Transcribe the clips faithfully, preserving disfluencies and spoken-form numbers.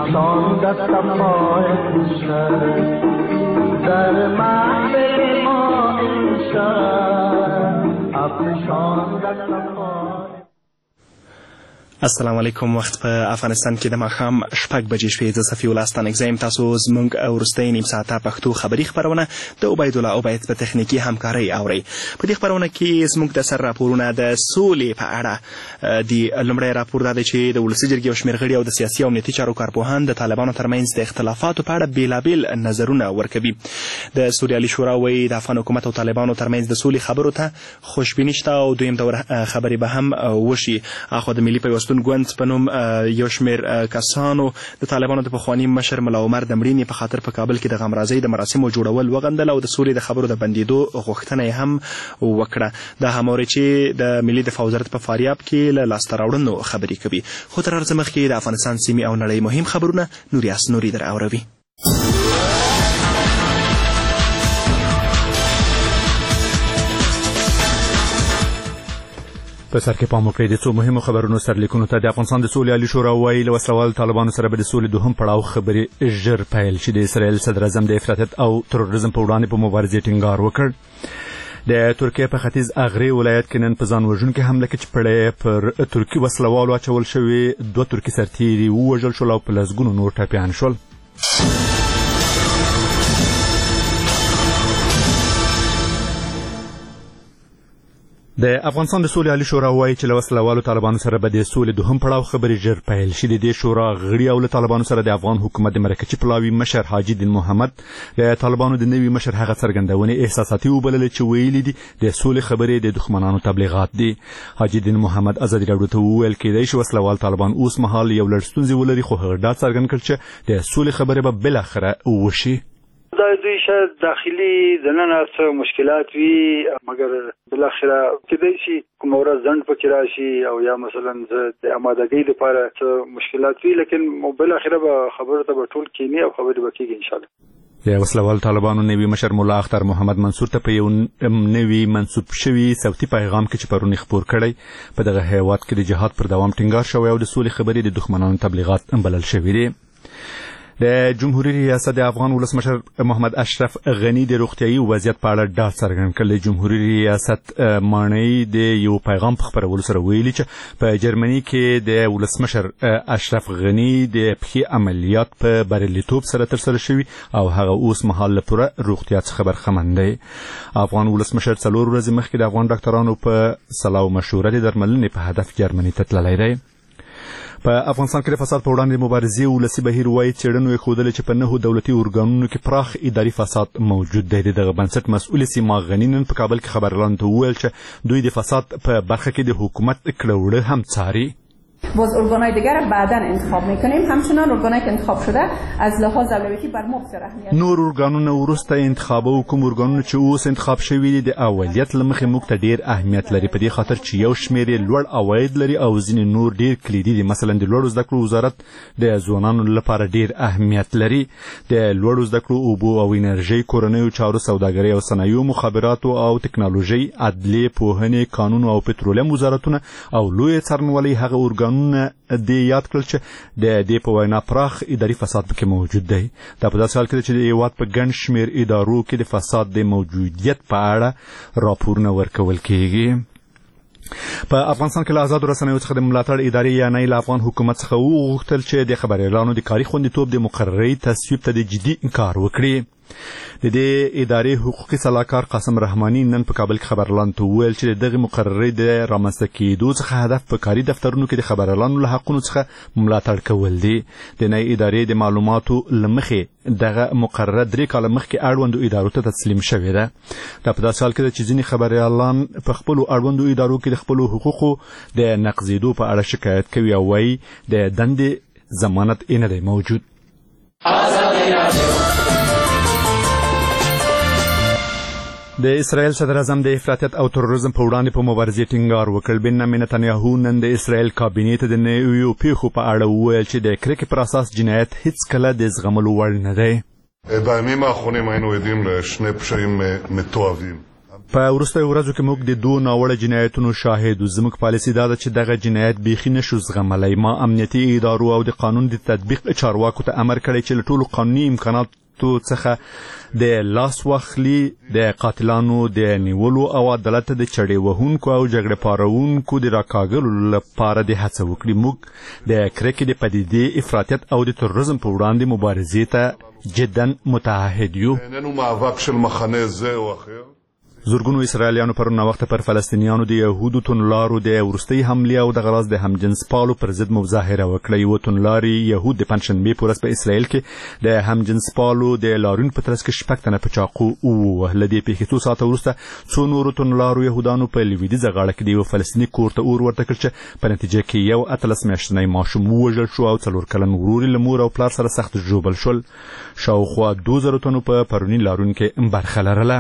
افشاندستم ماه عشق در محفل ما عشق افشاندستم ماه. السلام علیکم. وخت په افغانستان کې د ماښام شپږ بجې شوې. زه صفي الله ستانکزی یم. تاسو زموږ وروستۍ نیم ساعته پښتو خبري خپرونه د عبیدالله عبید په تخنیکي همکارۍ اورئ. په دې خپرونه کې زموږ د سر راپورونه د سولې په اړه دي. لومړی راپور دا دی چې د ولسي جرګې یو شمېر غړي او د سیاسي او امنیتي چارو کارپوهان د طالبانو ترمنځ د اختلافاتو په اړه بېلابېل نظرونه ورکوي. د سولې عالي شورا وایي د افغان حکومت او طالبانو ترمنځ د سولې خبرو ته خوشبیني شته او دویم دور خبرې به هم وشي. اخوا د ملي پیوستون ګوند په نوم یو شمېر کسانو د طالبانو د پخواني مشر ملا عمر د مړینې په خاطر په کابل کې د غمرازۍ د مراسمو جوړول وغندل او د سولې د خبرو د بندېدو غوښتنه یې هم وکړه. دا هماورې چې د ملي دفاع وزارت په فاریاب کې له لاسته راوړنو خبرې کوي. خو تر هر څه مخکې د افغانستان سیمې او نړۍ مهم خبرونه نوریاس نوري در اوروي. په سر کې پام وکړئ د څو مهمو خبرونو سرلیکونو ته. د افغانستان د سولې عالي شورا وایي له وسلوالو طالبانو سره به د سولې دوهم پړاو خبرې ژر پیل شي. د اسرائیل صدر اعظم د افراطیت او تروریزم په وړاندې په مبارزې ټینګار وکړ. د ترکیه په ختیځ اغرې ولایت کې نن په ځان وژونکې حمله کې چې پړی پر ترکي وسلوالو اچول شوې دوه ترکي سرتیري ووژل شول او په لسګونو نور ټپیان شول. د افغانستان د سولې عالي شورا وایي چې له وسلوالو طالبانو سره به د سولې دوهم پړاو خبرې ژر پیل شي. د دې شورا غړي او له طالبانو سره د افغان حکومت د مرکزي پلاوي مشر حاجي دین محمد د طالبانو د نوي مشر هغه څرګندونې احساساتي وبللې چې ویلي دي د سولې خبرې د دښمنانو تبلیغات دي. حاجي دین محمد ازادي راډیو ته وویل کېدای شي وسلوال طالبان اوس مهال یو لړ ستونزې ولري خو هغه ډاډ څرګند کړ چې د سولې خبرې به بالاخره وشي. دا دوی شاید داخلي دننه څه مشکلات وي مګر بالاخره کېدای شي کوم ورځ ځنډ پکې راشي او یا مثلا د آمادګۍ لپاره څه مشکلات وي لیکن بالاخره به خبرو ته به ټول کینی او خبرې به کېږي انشاءالله. د وسلوال طالبانو نوي مشر ملا اختر محمد منصور ته په یو نوي منسوب شوي صوتي پیغام کې چې پرون خپور کړی په دغه هیواد کې د جهاد پر دوام ټینګار شوی او د سولې خبرې د دښمنانو تبلیغات بلل شوي دي. د جمهوریت ریاست د افغان ولسمشر محمد اشرف غنی د روغتیايي وضعیت په اړه ډاډ څرګند کړ. د جمهوریت ریاست مانی د یو پیغام په خبرولو سره ویلي چې په جرمني کې د ولسمشر اشرف غنی د پښې عملیات په بریالیتوب سره ترسره شوي او هغه اوس مهال له پوره روغتیا څخه برخمن دی. افغان ولسمشر څلور ورځې مخکې د افغان ډاکټرانو په صلاح او مشوره د درملنې په هدف جرمني ته تللی دی. په افغانستان کې د فساد په وړاندې مبارزې ولسي بهیر وایي څېړنو یې ښودلې چې په نهو دولتي ارګانونو کې پراخ اداري فساد موجود دی. د دغه بنسټ مسؤل سیما غني نن په کابل کې خبريالانو ته وویل چې دوی د فساد په برخه کې د حکومت کړه هم څاري. باز ارگانهای دیگر بعداً انتخاب میکنیم. همچنان ارگانهایی که انتخاب شده از لحاظ اولویتی بر ما بسیار اهمیت. نور ارگانونه وروسته انتخابو کوم ارگانونه چې اوس انتخاب شوي دي د اولویت له مخې موږ ته ډیر اهمیت لري په دې خاطر چې یو شمېر یې لوړ عواید لري او ځینې نور ډیر کلیدي دي. مثلا د لوړو زده کړو وزارت د ځوانانو لپاره ډیر اهمیت لري. د لوړو زده کړو اوبو او انرژي کورنیو چارو سوداګرۍ او صنایعو مخابراتو او ټکنالوژي عدلیې پوهنې قانون او پټرولیم وزارتونه او لوی څارنوالۍ هغه ارګانونه د یاد کړل چې د دې په وینا پراخ اداري فساد پکې موجود دی. دا په داسې حال کې چې د هیواد په ګڼ شمېر ادارو کې د فساد د موجودیت په اړه راپورونه ورکول کېږي. په افغانستان کې له آزادو رسنیو څخه د ملاتړ ادارې یعنې له افغان حکومت څخه وغوښتل چې د خبریالانو د کاري خوندیتوب د مقررې تصویب ته د جدي کار وکړي. د دې ادارې حقوقي سلاکار قاسم رحماني نن په کابل کې خبريالانو ته وویل چې دغه مقررې د رامنځته کېدو څخه هدف په کاري دفترونو کې د خبريالانو له حقونو څخه ملاتړ کول دي. د نوې ادارې د معلوماتو له مخې دغه مقرره درې کاله مخکې اړوندو ادارو ته تسلیم شوې ده. دا په داسې حال کې ده چې ځینې خبريالان په خپلو اړوندو ادارو کې د خپلو حقوقو د نقضېدو په اړه شکایت کوي او وایي د دندې ضمانت یې نه دی موجود. د اسرائیل صدر اعظم د افراطیت او تروریزم په وړاندې په مبارزې ټینګار وکړ. بنیامین نتنیاهو نن د اسرائیل کابینې ته د نویو پیښو په اړه وویل چې د کرکې پر اساس جنایت هیڅ کله د زغملو وړ نه دی. בימים האחרונים היינו עדים לשני פשעים מתועבים. په وروستیو ورځو کې موږ د دوه ناوړه جنایتونو شاهد وو. زموږ پالیسي دا ده چې دغه جنایت بیخي نشو زغملی. ما امنیتي ادارو او د قانون د تطبیق چارواکو ته امر کړی چې له ټولو قانوني امکاناتو څخه د لاس واخلي، د قاتلانو د نیولو او عدالت د چړې وهونکو او جګړه پارونکو د راکاږلو لپاره د هڅه وکړي. موږ د کرکې د پدیدې، افراطیت او د تروریزم په وړاندې مبارزې ته جدا متعهد یو. زورګونو اسرائیلیانو پرون ناوخته پر فلسطینیانو د یهودو تونلارو د وروستۍ حملې او د غراض د همجنسپالو پر ضد مظاهره وکړه. یوه تونلاري یهود د پنجشنبې په ورځ په اسرائیل کې د همجنسپالو د لاریون په ترڅ کې شپږ تنه په چاقو ووهل. له دې پیښې څو ساعته وروسته څو نورو تونلارو یهودانو په لویدیځه غاړه کې د یوه فلسطیني کور ته اور ورته کړ چې په نتیجه کې یو اتلس میاشتنی ماشوم ووژل شو او څلور کلن ورور یې له مور او پلار سره سخت ژوبل شول. شاوخوا دوه زره تنو په پروني لاریون کې برخه لرله.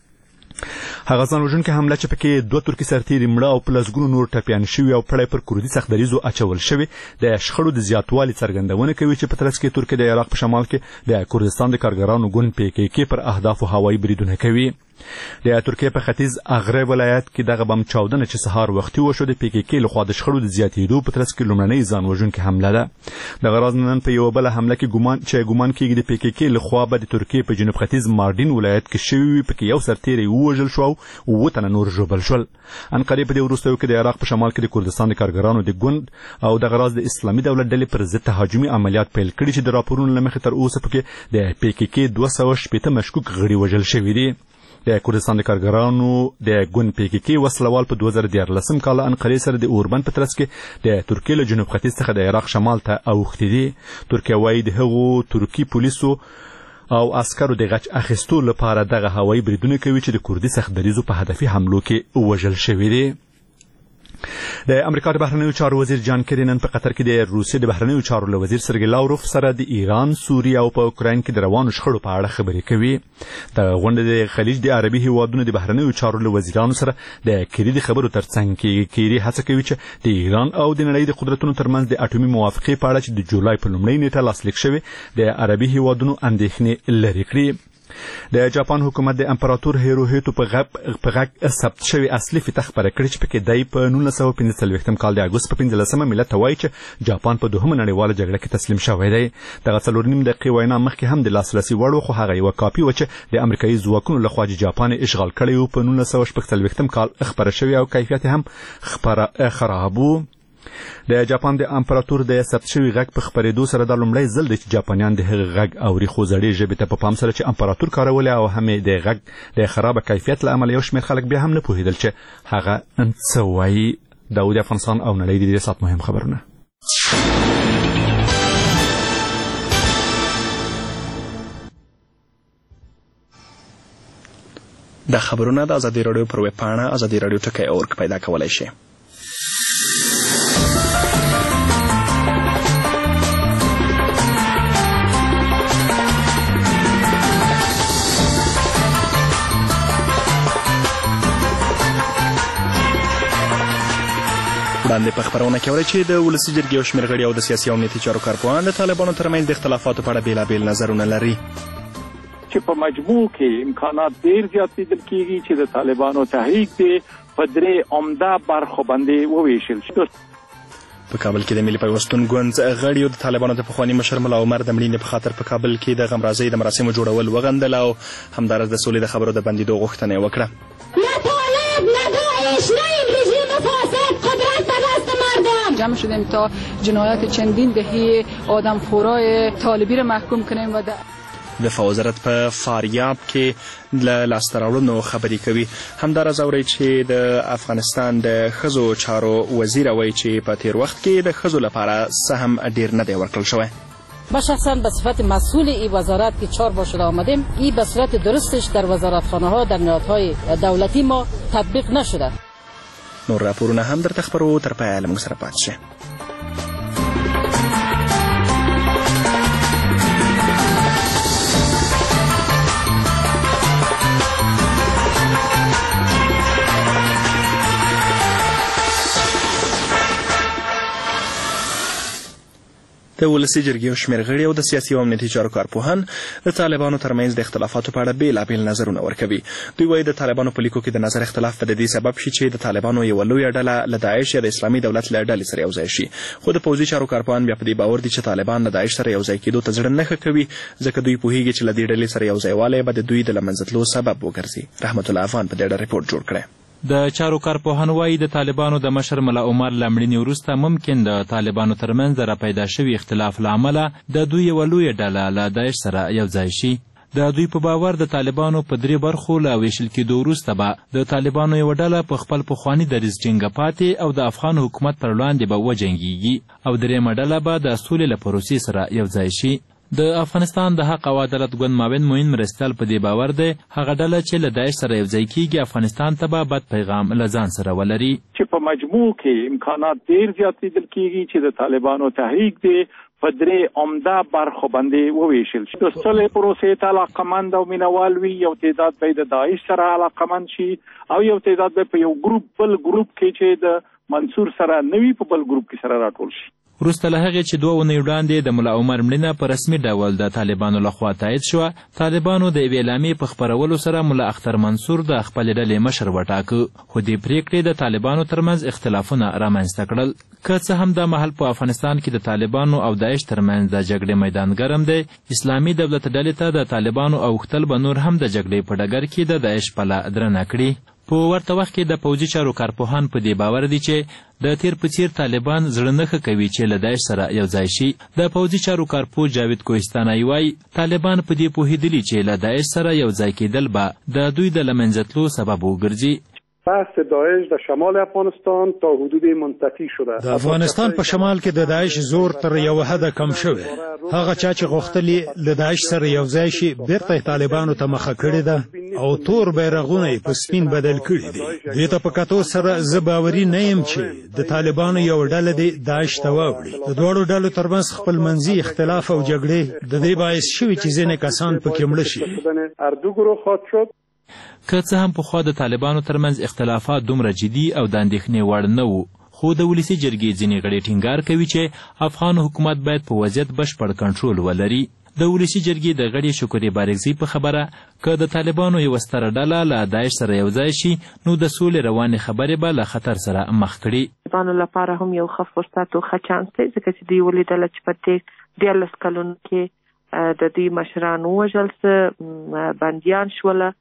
هغه ځان وژونکې حمله چې پکې دوه ترکي سرتیري مړه او په لسګونو نور ټپیان شوي او پړی پر کردي سختدریزو اچول شوي د شخړو د زیاتوالي څرګندونه کوي چې په ترڅ کې ترکیه د عراق په شمال کې د کردستان د کارګرانو ګوند پی کې کې پر اهدافو هوایي بریدونه کوي. د ترکیه په ختیځ اغرب ولایت کې دغه بم چاودنه چې سهار وختي وشو د پی کې کې لخوا د شخړو د زیاتېدو په ترڅ کې لومړنۍ ځان وژونکې حمله ده. دغه راز نن په یوه بله حمله کې ګمان چې ګمان کېږي د پی کې کې لخوا به د ترکیې په جنوب ختیځ ماردین ولایت کې شوي وي. پکې یو سرتیری ووژل شو او اووه تنه نور ژوبل شول. انقرې په دې وروستیو کې د عراق په شمال کې د کردستان د کارګرانو د ګوند او دغه راز د اسلامي دولت ډلې پر ضد تهاجمي عملیات پیل کړي چې د راپورونو له مخې تر اوسه پکې د پی کې کې دوه سوه شپېته مشکوک غړي وژل شوي دي. د کردستان د کارګرانو د ګوند پی کې کې وسلوال په دوه زره دیارلسم کال انقرې سره د اوربند په ترڅ کې د ترکیې له جنوب ختیځ څخه د عراق شمال ته اوښتي دي. ترکیه وایي د هغو ترکي پولیسو او عسکرو د غچ اخیستو لپاره دغه هوایي بریدونه کوي چې د کردي سختدریزو په هدفي حملو کې وژل شوي دي. د امریکا د بهرنیو چارو وزیر جان کری نن په قطر کې د روسیې د بهرنیو چارو له وزیر سرګی لاوروف سره د ایران، سوریه او په اوکراین کې د روانو شخړو په اړه خبرې کوي. د غونډې د خلیج د عربي هیوادونو د بهرنیو چارو له وزیرانو سره د کری د خبرو ترڅنګ کې کری هڅه کوي چې د ایران او د نړۍ د قدرتونو ترمنځ د اټومي موافقې په اړه چې د جولای په لومړۍ نیټه لاسلیک شوې د عربي هیوادونو اندېښنې لرې کړي. د جاپان حکومت د امپراتور هیروهیتو په غږ ثبت شوی اصلي فتح خپره کړې چې پکې دی په نولس سوه پنځه څلوېښتم کال د اګوست په پنځلسمه ملت ته وایي چې جاپان په دوهمه نړیواله جګړه کې تسلیم شوی دی. دغه څلور نیم دقیقې وینا مخکې هم د لاسرسي وړ وه، خو هغه یوه کاپي وه چې د امریکایي ځواکونو لخوا چې جاپان اشغال کړی و په نولس سوه شپږ څلوېښتم کال خپره شوې او کیفیت هم خراب و. د جاپان د امپراتور د ثبت شوي غږ په خپرېدو سره دا لومړی ځل دی چې جاپانیان د هغه غږ اوري، خو زړې ژبې ته په پام سره چې امپراتور کارولې او هم د غږ د خرابه کیفیت له امله یو شمېر خلک بیا هم نه پوهېدل چې هغه څه وایي. دا و د افغانستان او نړۍ د دې ساعت مهم خبرونه. دا خبرونه د ازادي راډیو پر ویب پاڼه ازادي راډیو ټکی اورګ پیدا کولی شي. وړاندې په خبرونه کې اورئ چې د ولسي جرګې یو شمېر غړي او د سیاسي او امنیتي چارو کارپوهان د طالبانو ترمنځ د اختلافاتو په اړه بېلابېل نظرونه لري. چې په مجموع کې امکانات ډېر زیات لیدل کېږي چې د طالبانو تحریک دی په درې عمده برخو باندې وویشل شي. په کابل کې د ملي پیوستون ګوند غړي او د طالبانو د پخواني مشر ملا عمر د مړینې په خاطر په کابل کې د غمرازۍ د مراسمو جوړول وغندل او همداراز د سولې د خبرو د بندېدو غوښتنه یې وکړه. جمع شدیم تا جنایت چندین دهه آدمخورای طالبی را محکوم کنیم و دفاع وزارت په فاریاب کې له لاسته راوړنو خبرې کوي. همداراز اورئ چې د افغانستان د ښځو چارو وزیر وایي چې په تیر وخت کې د ښځو لپاره سهم ډیر نه دی ورکړل شوی. ما شخصا به صفت مسئول این وزارت که چهار بار شده آمدیم، این به صورت درستش در وزارتخانه ها در نهادهای دولتی ما تطبیق نشده. نور راپورونه هم درته خپرو، تر پایه له موږ سره پاتې شئ. د ولسي جرګې شمېر غړي او د سیاسي او امنیتي چارو کارپوهان د طالبانو ترمنځ د اختلافاتو په اړه بېلابېل نظرونه ورکوي. دوی وایي د طالبانو په لیکو کې د نظر اختلاف په د دې سبب شي چې د طالبانو یوه لویه ډله له داعش یا د اسلامي دولت له ډلې سره یوځای شي، خو د پوځي چارو کارپوهان بیا په دې باور دي چې طالبان له داعش سره یوځای کېدو ته زړه نه ښه کوي، ځکه دوی پوهېږي چې له دې ډلې سره یوځایوالی به د دوی د له منځه تلو سبب وګرځي. رحمت الله افغان په دې اړه رپورټ جوړ کړی. د چارو کارپوهان وایي د طالبانو د مشر ملا عمر له مړینې وروسته ممکن د طالبانو ترمنځ د راپیدا شوي اختلاف له امله د دوی یوه لویه ډله له داعش سره یوځای شي. د دوی په باور د طالبانو په درې برخو له ویشل کېدو وروسته به د طالبانو یوه ډله په خپل پخواني دریځ ټینګه پاتې او د افغان حکومت پر وړاندې به وجنګېږي او درېیمه ډله به د سولې له پروسې سره یوځای شي. د افغانستان د حق او عدالت ګوند معاون معین مرستیال په دې باور دی هغه ډله چې له داعش سره یوځای کېږي افغانستان ته به بد پیغام له ځان سره ولري، چې په مجموع کې امکانات ډېر زیات لیدل کېږي چې د طالبانو تحریک دی په درې عمده برخو باندې وویشل شي. د سولې پروسې ته علاقمند او مینوال وي، یو تعداد به د داعش سره علاقمند شي او یو تعداد به په یو ګروپ بل ګروپ کې چې د منصور سره نه وي په بل ګروپ کې سره راټول شي. وروسته له هغې چې دوه اونۍ وړاندې د ملا عمر مړینه په رسمي ډول د طالبانو لخوا تایید شوه، طالبانو د یوې اعلامیې په خپرولو سره ملا اختر منصور د خپلې ډلې مشر وټاکه، خو دې پرېکړې د طالبانو ترمنځ اختلافونه رامنځته کړل. که څه هم دا مهال په افغانستان کې د طالبانو او داعش ترمنځ د جګړې میدان ګرم دی، اسلامي دولت ډلې ته د طالبانو اوښتل به نور هم د جګړې په ډګر کې د داعش پله درنه کړي. په ورته وخت کې د پوځي چارو کارپوهان په دې باور دي چې د تیر په څیر طالبان زړه نه ښه کوي چې له داعش سره یوځای شي. د پوځي چارو کارپوه جاوید کوهستاني وایي طالبان په دې پوهېدلي چې له داعش سره یوځای کېدل به د دوی د له منځه تلو سبب وګرځي. بحث داعش در شمال افغانستان تا حدود منطقی شده. د افغانستان په شمال کې د داعش زور تر یو حده کم شوی. هغه چا چې غوښتلي له داعش سره یوځای شي بیرته طالبانو ته مخه کړې ده او تور بیرغونه په سپین بدل کړي دي. دې ته په کتو سره زه باوري نه یم چې د طالبانو یو ډله دې داعش ته واوړي. د دواړو ډلو ترمنځ خپل منځي اختلاف او جګړې د دې باعث شوي چې ځینې کسان پکې مړه شي. اردو گروه خواهد شد. که څه هم پخوا د طالبانو ترمنځ اختلافات دومره جدي او د اندېښنې وړ نه وو، خو د ولسي جرګې ځینې غړي ټینګار کوي چې افغان حکومت باید په وضعیت بشپړ کنټرول ولري. د ولسي جرګې د غړي شکرې بارګزي په خبره که د طالبانو یوه ستره ډله له داعش سره یوځای شي نو د سولې روانې خبرې به له خطر سره مخ کړي. طالبانو لپاره هم یو ښه فرصت او ښه چانس دی، ځکه چې دوی ولیدله چې په تېر دیارلس کلونو کې د دوی مشران ووژل څه بندیان شوله،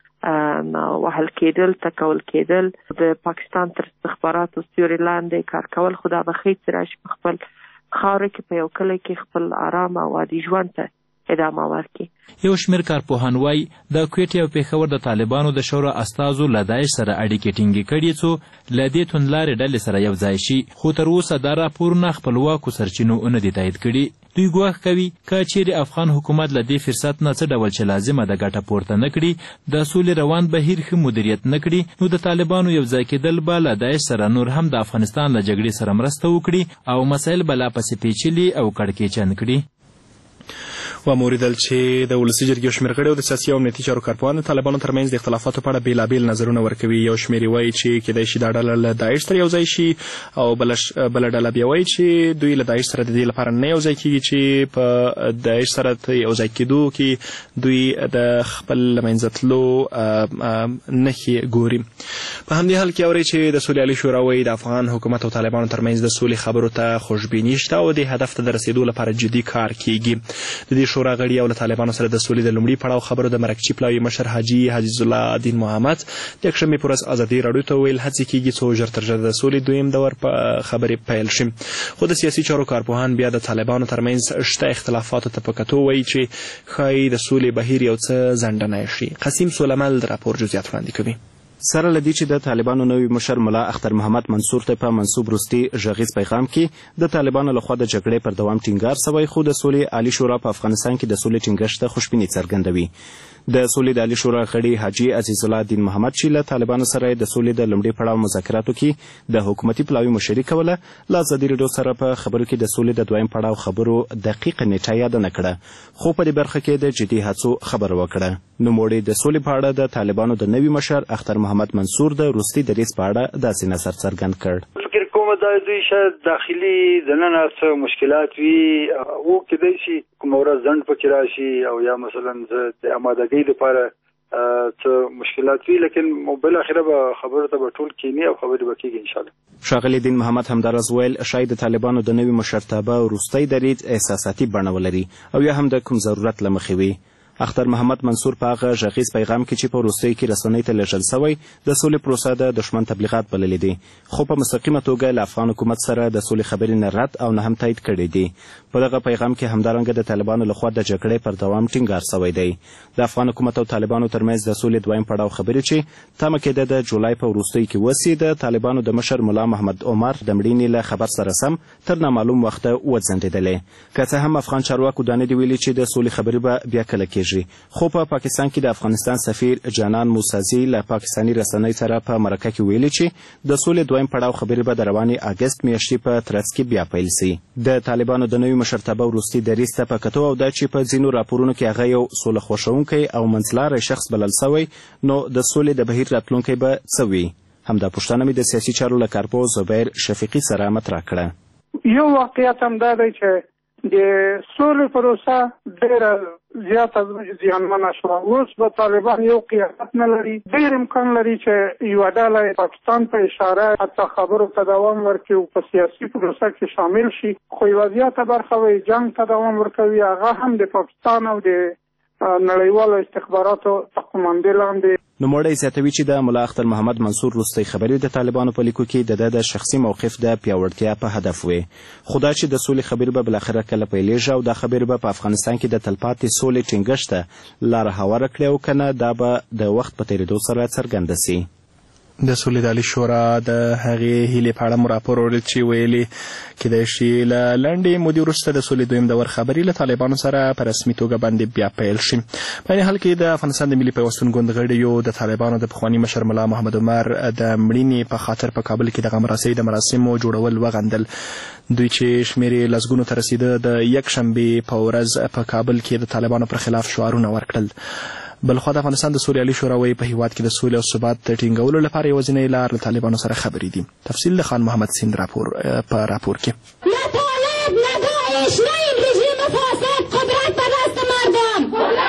وهل کېدل، ټکول کېدل، د پاکستان تر استخباراتو سیوري لاندې کار کول. خو دا به ښه چې راشي په خپل خاوره کې په یو کلی کې خپل آرام او عادي ژوند ته ادامه ورکړي. یو شمېر کارپوهان وایي د کویټې او پېښور د طالبانو د شورا استازو له داعش سره اړیکې ټینګې کړي څو له دې توندلارې ډلې سره یوځای شي، خو تر اوسه دا راپورونه خپلواکو سرچینو نه دي تایید کړي. دوی ګواښ کوي که چیرې افغان حکومت له دې فرصت نه څه ډول چې لازمه ده ګټه پورته نه کړي، د سولې روان بهیر ښه مدیریت نه کړي، نو د طالبانو یوځای کېدل به له داعش سره نور هم د افغانستان له جګړې سره مرسته وکړي او مسایل به لا پسې پیچلي او کړکېچن کړي. و موریدل چې د ولسي جرګې شمېر غړي او د سیاسي او امنیتي چارو کارپوهان د طالبانو ترمنځ د اختلافاتو په اړه بېلابېل نظرونه ورکوي. یو شمېر یې وایي چې کېدای شي دا ډله له داعش سره یوځای شي او بله ډله بیا وایي چې دوی له داعش سره د دې لپاره نه یوځای کېږي چې په داعش سره یوځای کېدو کې دوی د خپل له منځه تلو نښې ګوري. په همدې حال کې اورئ چې د سولې عالي شورا وایي د افغان حکومت او طالبانو ترمنځ د سولې خبرو ته خوشبیني شته او د هدف ته د رسېدو لپاره جدي کار کېږي. د دې شورا غړي او له طالبانو سره د سولې د لومړي پړاو خبرو د مرکچي پلاوي مشر حاجي عزیز الله دین محمد د یکشنبې په ورځ ازادي راډیو ته ویل هڅې کېږي څو ژر تر ژره د سولې دویم دور په خبرې پیل شي. خو د سیاسي چارو کارپوهان بیا د طالبانو ترمنځ شته اختلافاتو ته په کتو وایي چې ښایي د سولې بهیر یو څه ځنډنی شي. قسیم سولمل د راپور جزئیات وړاندې کوي. سره لدی چې د طالبانو نوی مشر ملا اختر محمد منصور ته په منسوب وروستي غږیز پیغام کې د طالبانو لخوا د جګړې پر دوام ټینګار سوی، خو د سولې عالي شورا په افغانستان کې د سولې ټینګښت ته خوشبیني څرګندوي. د سولې د عالي شورا غړي حاجي عزیز الله دین محمد چې له طالبانو سره د سولې د لومړي پړاو مذاکراتو کې د حکومتي پلاوي مشري کوله، له ازادي راډیو سره په خبرو کې د سولې د دویم پړاو خبرو دقیقه نیټه یاد نه کړه، خو په دې برخه کې د جدي هڅو خبره وکړه. نوموړي د سولې په اړه د طالبانو د نوي مشر اختر محمد منصور د روسي دریځ په اړه داسې نظر څرګند کړ. فکر کوم کومه دا دوی شاید داخلي دننه څه مشکلات وي او کېدای شي کومه ورځ ځنډ پکې راشي او یا مثلا د آمادګۍ لپاره څه مشکلات وي لیکن بل اخره به خبرو ته به ټول کینی او خبرې به کېږي ان شاء الله. ښاغلي دین محمد همدارز ویل شاید د طالبانو د نوي مشرتابه وروستی دریځ احساساتي بڼه ولري او یا هم د کوم ضرورت له مخې وي. اختر محمد منصور په هغه غږیز پیغام کې چې په وروستیو کې رسنۍ ته لیږل سوی د سولې پروسه د دښمن تبلیغات بللې دي خو په مستقیمه توګه له افغان حکومت سره د سولې خبرې نه رد او نه هم تایید کړي دي. په دغه پیغام کې همدارنګه د طالبانو لخوا د جګړې پر دوام ټینګار سوی دی. د افغان حکومت او طالبانو ترمنځ د سولې دویم پړاو خبرې چې تمه کېده د جولای په وروستیو کې وسي د طالبانو د مشر ملا محمد عمر د مړینې له خبر سره سم تر نامعلوم وخته وځنډېدلې. که څه هم افغان چارواکو دا نه دي ویلي چې د سولې خبرې به بیا کله کېږي خو په پاکستان کې د افغانستان سفیر جانان موسازي له پاکستاني رسنۍ سره په مرکه کې ویلي چې د سولې دویم پړاو خبرې به د روانې اګست میاشتې په ترڅ کې بیا پیل سي. د طالبانو د نوي مشرتابه وروستي دریځ ته په کتو او دا چې په ځینو راپورونو کې هغه یو سوله خوښونکی او منځلاری شخص بلل سوی نو د سولې د بهیر راتلونکی به څه وي؟ همدا پوښتنه مې د سیاسي چارو له کارپو زبیر شفیقي سره مطرح کړه. یو واقعیت هم دا دی چې د سولې پروسه ډېره زیاته زیانمنه شوه. اوس به طالبان یو قیادت نه لري. ډېر امکان لري چې یوه ډله پاکستان په اشاره حتی خبرو ته دوام ورکړي او په سیاسي پروسه کې شامل شي خو یوه زیاته برخه وایي جنګ ته دوام ورکوي. هغه هم د پاکستان او د نړیوالو استخباراتو په قوماندې لاندې. نوموړی زیاتوي چې د ملا اختر محمد منصور وروستۍ خبرې د طالبانو په لیکو کې د ده د شخصي موقف د پیاوړتیا په هدف وې خو دا چې د سولې خبرې به بالاخره کله پیلېږي او دا خبرې به په افغانستان کې د تلپاتې سولې ټینګښت ته لاره هواره کړي او که نه دا به د وخت په تېرېدو سره څرګنده سي. د سولې د عالي شورا د هغې هیلې په اړه مو راپور اورېد چې ویلي کېدای شي له لنډې مودې وروسته د سولې دویم دور خبرې له طالبانو سره په رسمي توګه باندې بیا پیل شي. په این حال کې د افغانستان د ملي پیوستون ګوند غړي یو د طالبانو د پخواني مشر ملا محمد عمر د مړینې په خاطر په کابل کې د غمراسۍ د مراسمو جوړول وغندل. دوی چې شمېرې لسګونو ته رسیده د یک شنبې په ورځ په کابل کې د طالبانو پر خلاف شعارونه ورکړل. بلخوا د افغانستان د سولې عالي شورا وایي په هیواد کې د سولې او ثبات د ټینګولو لپاره یوازینۍ لار له طالبانو سره خبرې دي. تفصیل د خان محمد سیند راپور په راپور کې. نه طالب نه داعش نه این رژیم فاسد قدرت به دست مردم.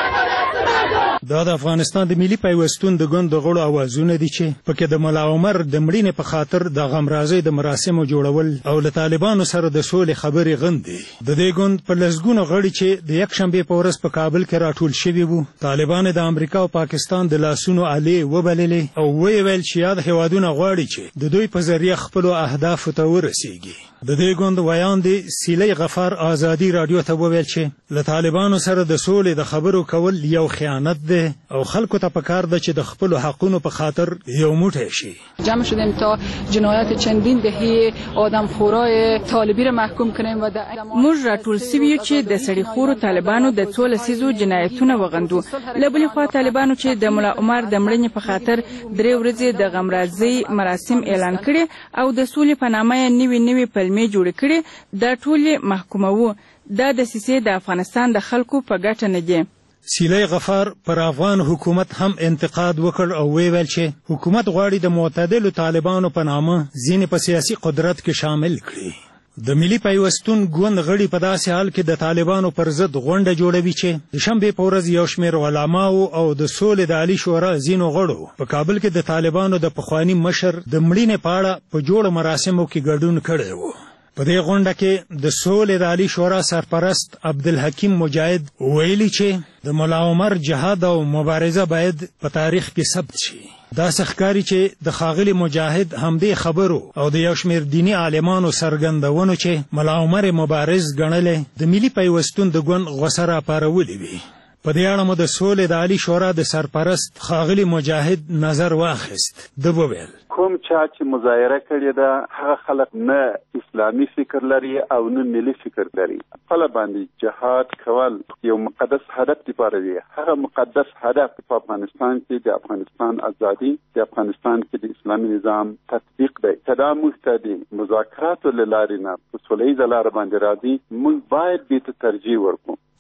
دا د افغانستان د ملي پیوستون د ګوند د غړو اوازونه دي چې پکې د ملا عمر د مړینې په خاطر د غمرازۍ د مراسمو جوړول او له طالبانو سره د سولې خبرې غندي. د دې ګوند په لسګونو غړي چې د یک شنبې په ورځ په کابل کې راټول شوي وو طالبان د امریکا او پاکستان د لاسونو الې وبللې او ویې ویل چې یاد هیوادونه غواړي چې د دوی په ذریعه خپلو اهدافو ته ورسیږي. د دې ګوند ویاندې سیلۍ غفار آزادي راډیو ته وویل چې له طالبانو سره د سولې د خبرو کول یو خیانت دی او خلکو ته پکار ده چې د خپلو حقونو په خاطر یو موټی شي. جمع شدیم تا جنایت چندین دهه آدمخورای طالبی را محکوم کنیم و موږ راټول سوي یو چې د سړي خورو طالبانو د څو لسیزو جنایتونه وغندو. له بلې خوا طالبانو چې د ملا عمر د مړینې په خاطر درې ورځې د غمرازۍ مراسم اعلان کړي او د سولې په نامه یې نوي نوي پلمې جوړې کړي دا ټول یې محکوموو. دا دسیسې د افغانستان د خلکو په ګټه نه دي. سیلۍ غفار پر افغان حکومت هم انتقاد وکړ او ویل چې حکومت غواړي د معتدلو طالبانو په نامه ځینې په سیاسي قدرت کې شامل کړي. د ملي پیوستون ګوند غړي په داسې حال کې د طالبانو پر ضد غونډه جوړوي چې د شنبې په ورځ یو شمېر علماو او د سولې د عالي شورا ځینو غړو په کابل کې د طالبانو د پخواني مشر د مړینې په اړه په جوړو مراسمو کې ګډون کړی و. په دې غونډه کې د سولې د عالي شورا سرپرست عبدالحکیم مجاهد ویلي چې د ملا عمر جهاد او مبارزه باید په تاریخ کې ثبت شي. داسې ښکاري چې د ښاغلي مجاهد همدې خبرو او د یو شمېر دیني عالمانو څرګندونو چې ملا عمر مبارز ګڼلی د ملي پیوستون د ګوند غوسه راپارولې وي. په دې اړه مو د سولې د عالي شورا د سرپرست ښاغلي مجاهد نظر واخیست. ده وویل کوم چا چې مظاهره کړې ده هغه خلک نه اسلامي فکر لري او نه ملي فکر لري. خپله باندې جهاد کول یو مقدس هدف لپاره دی. هغه مقدس هدف په افغانستان کې د افغانستان ازادي د افغانستان کې د اسلامي نظام تطبیق دی. که دا موږ ته د مذاکراتو له لارې نه په سوله ییزه لاره باندې راځي موږ باید دې ته ترجیح ورکړو.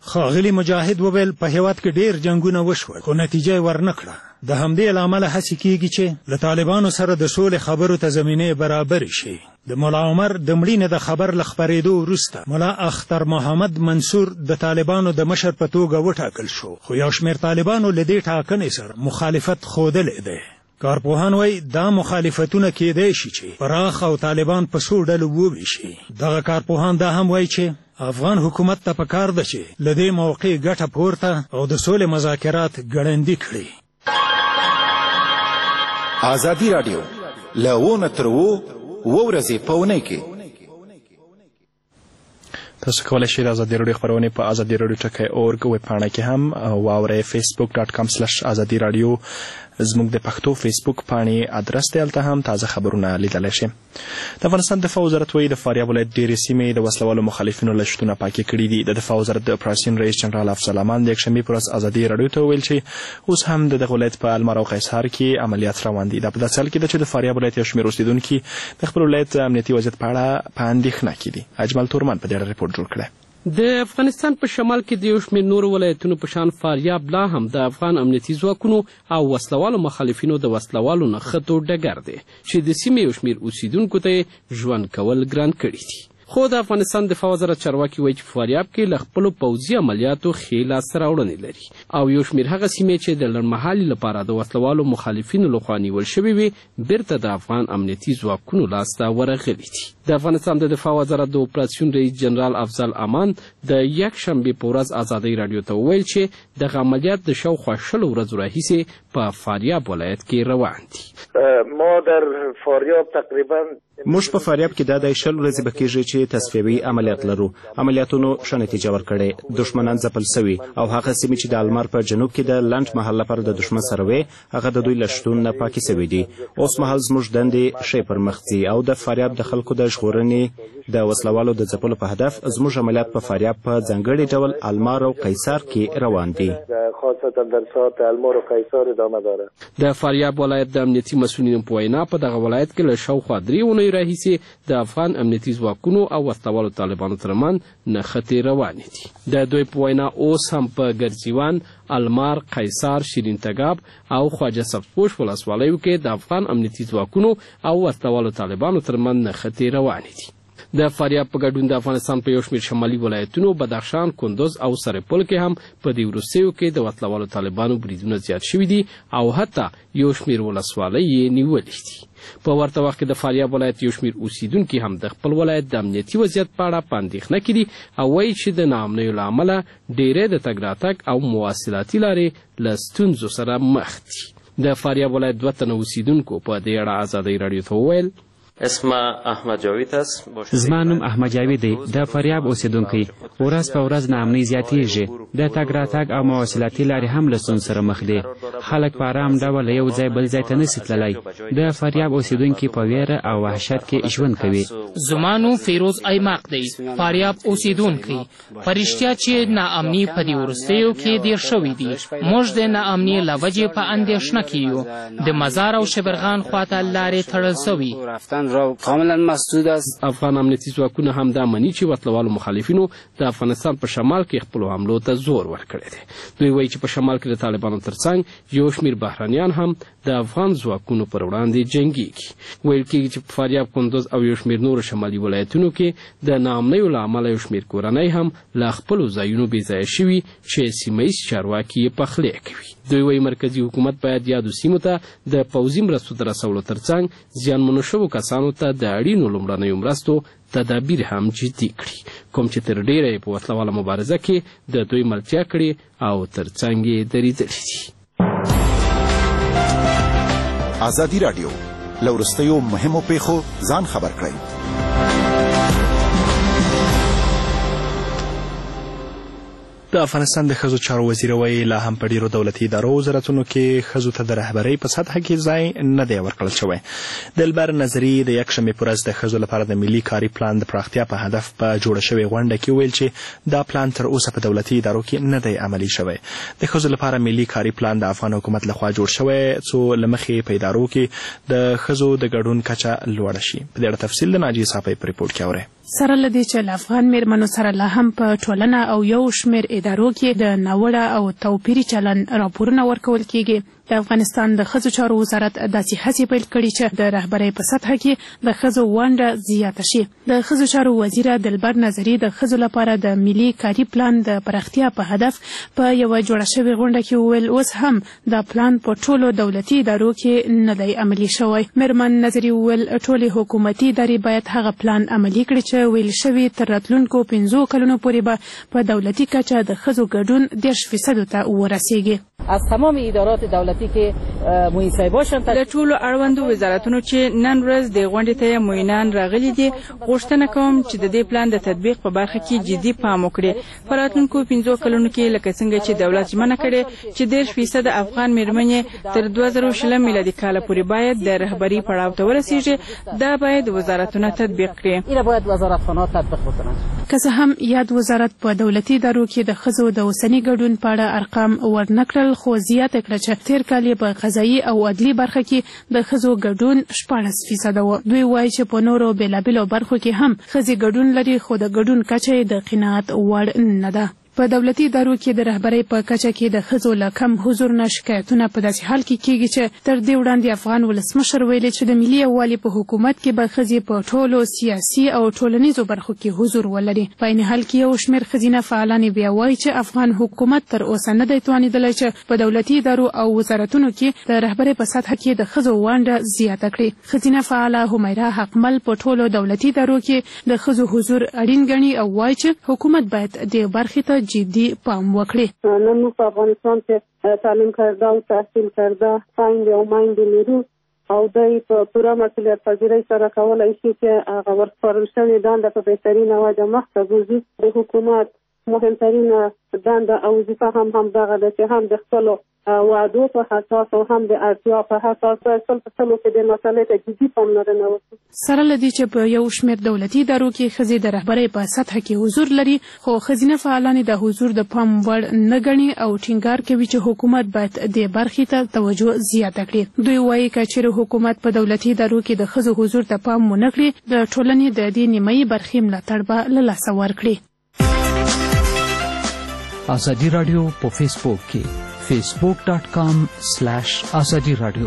ښاغلي مجاهد وویل په هیواد کې ډیر جنگونه وشول خو نتیجه یې ورنه کړه. د همدې له امله هڅې کیږي چې له طالبانو سره د سولې خبرو ته زمینې برابرې شي. د ملا عمر د مړینې د خبر له خپرېدو وروسته ملا اختر محمد منصور د طالبانو د مشر په توګه وټاکل شو خو یو شمېر طالبانو له دې ټاکنې سره مخالفت ښودلی دی. کارپوهان وایي دا مخالفتونه کیدای شي چې پراخ او طالبان په څو ډلو وویشي. دغه کارپوهان دا هم وایي چې افغان حکومت ته پکار ده چې له دې موقع ګټه پورته او د سولې مذاکرات ګړندي کړي. ازادي راډیو له ونه تر اوو اوه ورځې په اونۍ کې. تاسو کولی شئ د ازادي راډیو خپرونې په ازادي راډیو ټکی اورګ ویبپاڼه کې هم واورئ. فیسبوک ډاټ کام سلش ازادي راډیو زموږ د پښتو فیسبوک پاڼې ادرس دی، هلته هم تازه خبرونه لیدلی شئ. د افغانستان دفاع وزارت وایي د فاریاب ولایت ډېرې سیمې د وسلوالو مخالفینو له شتونه پاکې کړي دي. د دفاع وزارت د اپراسیون رئیس جنرال افضل امان د یکشنبې په ورځ ازادي راډیو ته وویل چې اوس هم د دغه ولایت په المار او قیصار کې عملیات روان دي. دا په داسې حال کې ده چې د فاریاب ولایت یو شمېر اوسېدونکي د خپل ولایت امنیتي وضعیت په اړه په اندېښنه کې دي. اجمل تورمان په دې اړه رپورټ جوړ کړی. د افغانستان په شمال کې د یو شمېر نورو ولایتونو په شان فاریاب لا هم د افغان امنیتي ځواکونو او وسلوالو مخالفینو د وسلوالو نښتو ډګر دی چې د سیمې یو شمېر اوسیدونکو ته ژوند کول ګران کړي دي. خو د افغانستان دفاع وزارت چارواکي وایي چې په فاریاب کې له خپلو پوځي عملیاتو ښې لاسته راوړنې لري او یو شمېر هغه سیمې چې د لنډمهالي لپاره د وسلوالو مخالفینو لخوا نیول شوې وي بیرته د افغان امنیتي ځواکونو لاسته ورغلي دي. د افغانستان د دفاع وزارت د اپراسیون رئیس جنرال افضل امان د یکشنبې په ورځ ازادۍ راډیو ته وویل چې دغه عملیات د شاوخوا شلو ورځو راهیسې په فاریاب ولایت کې روان دي. ما در فاریاب تقریبا موږ په فاریاب کې دا د شل ورځې به کېږي چې تصفیوي عملیات لرو. عملیاتونو ښه نتیجه ورکړې، دښمنان ځپل سوي او هغه سیمې چې د المار په جنوب کې د لنډ مهال لپاره د دښمن سره وې هغه د دوی له شتون نه پاکې سوي دي. اوس مهال زموږ دندې ښې پر مخ ځي او د فاریاب د خلکو د ژغورنې د وسلوالو د ځپلو په هدف زموږ عملیات په فاریاب په ځانګړي ډول المار او قیصار کې روان دي. خاصتا در ساحات المار و قیصار ادامه داره. د فاریاب ولایت د امنیتي مسؤلینو په وینا په دغه ولایت کې له شاوخوا درې اونیو راهیسې د افغان امنیتي ځواکونو او وسلوالو طالبانو ترمنځ نښتې روانې دي. د دوی په وینا اوس هم په ګرزیوان، المار، قیصار، شیرین تګاب او خواجه سبزپوش ولسوالیو کې د افغان امنیتي ځواکونو او وسلوالو طالبانو ترمنځ نښتې روانې دي. د فاریاب په ګډون د افغانستان په یو شمېر شمالي ولایتونو بدخشان، کندوز او سرپل کې هم په دې وروستیو کې د وسلوالو طالبانو بریدونه زیات شوي دي او حتی یو شمېر ولسوالۍ یې نیولې دي. په ورته وخت کې د فاریاب ولایت یو شمېر اوسیدونکي هم د خپل ولایت د امنیتي وضعیت په اړه په اندېښنه کې دي او وایي چې د ناامنیو له امله ډېری د تګ راتګ او مواصلاتي لارې له ستونزو سره مخ دي. د فاریاب ولایت دوه تنه اوسیدونکو په دې اړه ازادۍ راډیو ته وویل اسم احمد جاوید است. زما نوم احمد جاوید دی. د فاریاب اوسیدونکی. ورځ په ورځ ناامنۍ زیاتېږي. د تګ راتګ او مواصلاتي لارې هم له ستونزو سره مخ دي. خلک په ارام ډول یو ځای بل ځای ته نشي تللی. د فاریاب اوسیدونکي په ویره او وحشت کې ژوند کوي. زما نوم فیروز ایماق دی. فاریاب اوسیدونکی. په رښتیا چې ناامني په دې وروستیو کې ډېر شوي دي. موږ د ناامنۍ له وجې په اندېښنه کې یو. د مزار او شبرغان خواته لارې تړل سوي. را کاملا مسدود است. افغان امنیتي ځواکونه هم دا مني چې وسلوالو مخالفینو د افغانستان په شمال کې خپلو حملو ته زور ورکړی دی. دوی وایي چې په شمال کې د طالبانو ترڅنګ یو شمېر بهرانیان هم د افغان ځواکونو پر وړاندې جنګیږي. ویل کېږي چې په فاریاب، کندوز او یو شمېر نورو شمالي ولایتونو کې د ناامنیو له امله یو شمېر کورنۍ هم له خپلو ځایونو بې ځایه شوي چې سیمه ییز چارواکي یې پخلی کوي. دوی وایي مرکزي حکومت باید یادو سیمو ته د پوځي مرستو د رسولو ترڅنګ زیانمنو شوو کسانو ته د اړینو لومړنیو مرستو تدابیر هم جدي کړي، کوم چې تر ډیره په وسلواله مبارزه کې د دوی ملتیا کړي او ترڅنګ یې درېدلي دي. ازادي راډیو له وروستیو مهمو پیښو ځان خبر کړئ. د افغانستان د ښځو چارو وزیر وایي لا هم په ډیرو دولتي ادارو وزارتونو کې ښځو ته د رهبرۍ په سطحه کې ځای نه دی ورکړل شوی. دلبر نظري د یکشنبې په ورځ د ښځو لپاره د ملي کاري پلان د پراختیا په هدف په جوړه شوې غونډه کې ویل چې دا پلان تر اوسه په دولتي ادارو کې نه دی عملي شوی. د ښځو لپاره ملي کاري پلان د افغان حکومت لخوا جوړ شوی څو له مخې په ادارو کې د ښځو د ګډون کچه لوړه شي. په دې اړه تفصیل د ناجیه صافی په ریپورټ کې اورئ. سره له دې چې له افغان میرمنو سره لا هم په ټولنه او یو شمېر ادارو کې د ناوړه او توپیري چلن راپورونه ورکول کیږي. د افغانستان د ښځو چارو وزارت داسې هڅې پیل کړي چې د رهبرۍ په سطحه کې د ښځو ونډه زیاته شي. د ښځو چارو وزیره دلبر نظري د ښځو لپاره د ملي کاري پلان د پراختیا په هدف په یوه جوړه شوې غونډه کې وویل اوس هم دا پلان په ټولو دولتي ادارو کې نه دی عملي شوی. میرمن نظري وویل ټولې حکومتي ادارې باید هغه پلان عملي کړي چې ویل شوي تر راتلونکو پنځو کلونو پورې به په دولتي کچه د ښځو ګډون دېرش فیصدو ته ورسیږي. از تمام ادارات دولتی که مویسای باشند د ټولو اړوندو وزارتونو چې نن ورځ د غونډې ته معینان راغلي دي غوښتنه کوم چې د دې پلان د تطبیق په برخه کې جدي پام وکړي. په راتلونکو پنځو کلونو کې لکه څنګه چې دولت ژمنه کړې چې دېرش فیصد افغان میرمنې تر دوه زره شلم میلادي کال پورې باید د رهبري پړاو ته ورسیږي دا باید وزارتونه تطبیق کړي. اینه باید وزارتخانه تطبیق وکړي. که څه هم یاد وزارت په دولتي ادارو کې د ښځو د اوسني ګډون په اړه ارقام ورنکړل خو زیاته کړه چې تیر کال یې په قضایي او عدلي برخه کې د ښځو ګډون شپاړس فیصده و. دوی وایي چې په نورو بېلابېلو برخو کې هم ښځې ګډون لري خو د ګډون کچه یې د قناعت وړ نه ده. په دولتي ادارو کې د رهبرۍ په کچه کې د ښځو له کم حضور نه شکایتونه په داسې حال کې کیږي چې تر دې وړاندې افغان ولسمشر ویلي چې د ملي یووالي په حکومت کې به ښځې په ټولو سیاسي او ټولنیزو برخو کې حضور ولري. په عین حال کې یو شمېر ښځینه فعالانې بیا وایي چې افغان حکومت تر اوسه نه دی توانېدلی چې په دولتي ادارو او وزارتونو کې د رهبرۍ په سطحه کې د ښځو ونډه زیاته کړي. ښځینه فعاله همیرا حقمل په ټولو دولتي ادارو کې د ښځو حضور اړین ګڼي او وایي چې حکومت باید دې برخې ته جدي پام وکړي. نن په افغانستان کې تعلیم کرده او تحصیل کرده خویندې او میندې لرو او دوی په پوره مسؤلیت پذیرۍ سره کولی شي چې هغه ورسپارل شوې دنده په بهترینه وجه مخته بوځي. د حکومت مهمترینه دنده او وظیفه هم همدغه ده چې هم د خپلو وعدو په اساس او هم د اړتیا په اساس سل په سلو کې د مسئلې ته جدي پاملرنه وکړي. سره له دې چې په یو شمېر دولتي ادارو کې ښځې د رهبرۍ په سطحه کې حضور لري خو ښځینه فعالانې د حضور د پام وړ نه ګڼي او ټینګار کوي چې حکومت باید دې برخې ته توجه زیاته کړي. دوی وایي که چېرې حکومت په دولتي ادارو کې د ښځو حضور ته پام ونه کړي د ټولنې د دې نیمایي برخې ملاتړ به له لاسه ورکړي. ازادي راډیو په فیسبوک کې facebook dot com slash azadi radio.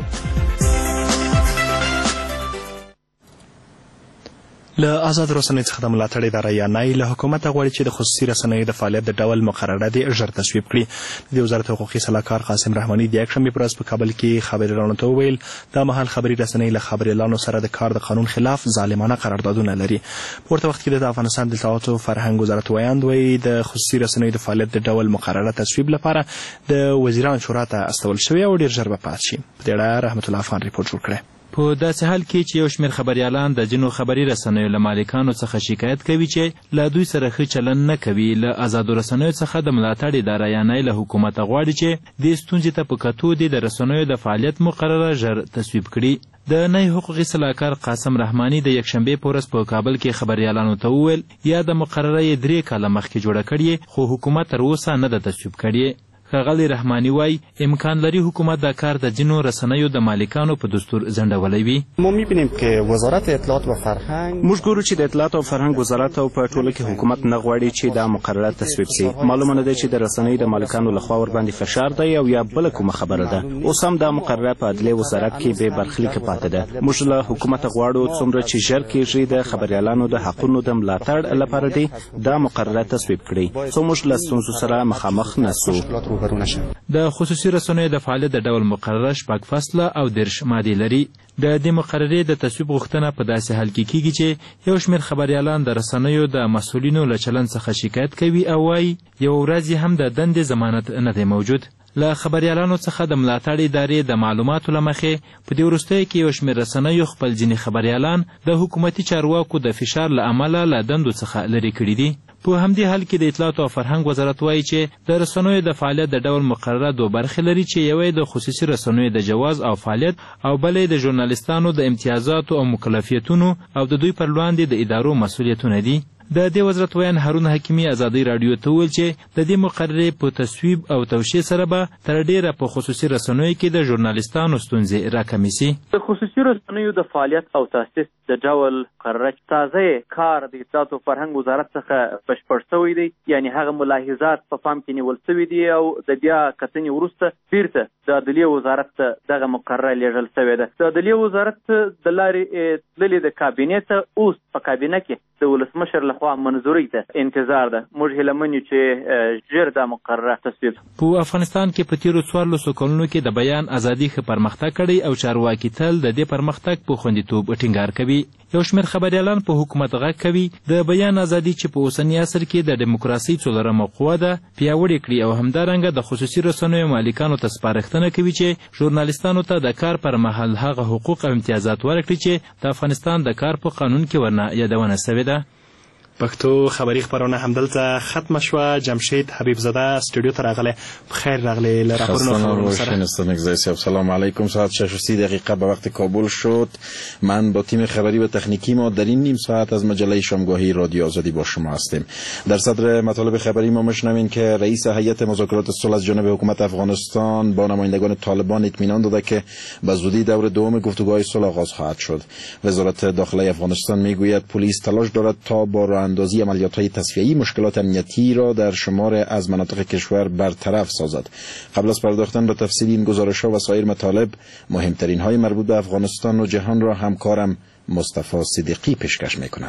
له آزاد رسنۍ څخه د ملاتړ اداره یا نای له حکومت غواړي چې د خصوصي رسنیو د فعالیت د ډول مقرره دې ژر تصویب کړي. د وزارت حقوقي سلاکار قاسم رحماني د یکشنبې پر ورځ په کابل کې خبریالانو ته وویل دا مهال خبري رسنۍ له خبریالانو سره د کار د قانون خلاف ظالمانه قراردادونه لري. په ورته وخت کې د افغانستان د اطلاعات او فرهنګ وزارت ویاند وایي د خصوصي رسنیو د فعالیت د ډول مقرره تصویب لپاره د وزیران شورا ته استول شوی او ډیر ژر به پاس شي. په دې اړه رحمت الله افغان ریپورت جوړ کړی. په داسې حال کې چې یو شمېر خبریالان د ځینو خبري رسنیو له مالکانو څخه شکایت کوي چې له دوی سره ښه چلند نه کوي. له آزادو رسنیو څخه د ملاتړ اداره یا نای له حکومت غواړي چې دې ستونزې ته په کتو دې د رسنیو د فعالیت مقرره ژر تصویب کړي. د نای حقوقي سلاکار قاسم رحماني د یکشنبې په ورځ په کابل کې خبریالانو ته وویل یا د مقرره یې درې کاله مخکې جوړه کړې خو حکومت تر اوسه نه ده تصویب کړې. ښاغلی رحماني وای امکان لري حکومت دا کار د ځینو رسنیو د مالکانو په دستور ځنډولی وي. ما می‌بینیم که وزارت اطلاعات و فرهنگ موږ ګورو چې د اطلاعات او فرهنګ وزارت او په ټوله کې حکومت نه غواړي چې دا مقرره تصویب شي. معلومه نه ده چې د رسنیو د مالکانو لخوا ورباندې فشار دی او یا بله کومه خبره ده. اوس هم دا مقرره په عدلیې وزارت کې بې برخلیکه پاتې ده. موږ له حکومت غواړو څومره چې ژر کېږي د خبریالانو د حقونو د ملاتړ لپاره دی دا مقرره تصویب کړي څو موږ له ستونزو سره مخامخ نه سو. د خصوصي رسنیو د فعالیت د ډول مقرره شپږ فصله او دېرش مادې لري. د دې مقررې د تصویب غوښتنه په داسې حال کې کیږي چې یو شمېر خبریالان د رسنیو د مسؤلینو له چلند څخه شکایت کوي او وایي یوه ورځ هم د دندې ضمانت نه دی موجود. له خبریالانو څخه د ملاتړ ادارې د معلوماتو له مخې په دې وروستیو کې یو شمېر رسنیو خپل ځینې خبریالان د حکومتي چارواکو د فشار له امله له دندو څخه لرې کړي دي. په همدې حال کې د اطلاعات او فرهنګ وزارت وایي چې د رسنیو د فعالیت د ډول مقرره دوه برخې لري چې یوه د خصوصي رسنیو د جواز او فعالیت او بلې د ژورنالیستانو د امتیازاتو او مکلفیتونو او د دوی پر وړاندې د ادارو مسؤلیتونه دي. د دې وزارت ویان هارون حکیمي ازادي رادیو ته وویل چې د دې مقررې په تصویب او توشیح سره به تر ډیره په خصوصي رسنیو کې د ژورنالیستانو ستونزې راکمې سي. د خصوصي رسنیو د فعالیت او تاسیس د ډول مقرره تازه کار د اطلاعات او فرهنګ وزارت څخه بشپړ شوی دی، یعنی هغه ملاحظات په پام کې نیول شوي دي او د بیا کتنې وروسته بیرته د عدلیې وزارت ته دغه مقرره لیږل شوې ده. د عدلیې وزارت د لارې تللې د کابینې ته اوس په کابینه کې د ولسمشر لخوا منظوري ته انتظار ده. موږ هیله من یو چې ژر دا مقرره تصویب. په افغانستان کې په تیرو څوارلسو کلونو کې د بیان ازادي ښه پرمختګ کړی او چارواکي تل د دې پرمختګ په خوندیتوب ټینګار کوي. یو شمېر خبریالان په حکومت غږ کوي د بیان ازادي چې په اوسني عصر کې د دیموکراسۍ څلورمه قوه ده پیاوړې کړي او همدارنګه د خصوصي رسنیو مالکانو ته سپارښتنه کوي چې ژورنالیستانو ته د کار پر مهال هغه حقوق او امتیازات ورکړي چې د افغانستان د کار په قانون کې ورنه یادونه شوې ده. پښتو خبری خبرونه همدلته ختم شوه. جمشید حبیب زاده استودیو ته راغلی. بخیر راغلی. ل راپورونو سره سلام علیکم. ساعت شش و سی دقیقه به وقت کابل شد. من با تیم خبری و تکنیکی ما در این نیم ساعت از مجله شامگاهی رادیو آزادی با شما هستیم. در صدر مطالب خبری ما میشنویم که رئیس هیئت مذاکرات صلح از جانب حکومت افغانستان با نمایندگان طالبان اطمینان داده که به زودی دور دوم گفتگوهای صلح آغاز خواهد شد. وزارت داخله افغانستان میگوید پلیس تلاش دارد تا با اندازی عملیات‌های تصفیه‌ای مشکلات امنیتی را در شمار از مناطق کشور برطرف سازد. قبل از پرداختن به تفصیل این گزارش‌ها و سایر مطالب، مهمترین‌های مربوط به افغانستان و جهان را همکارم مصطفی صدیقی پیشکش می‌کند.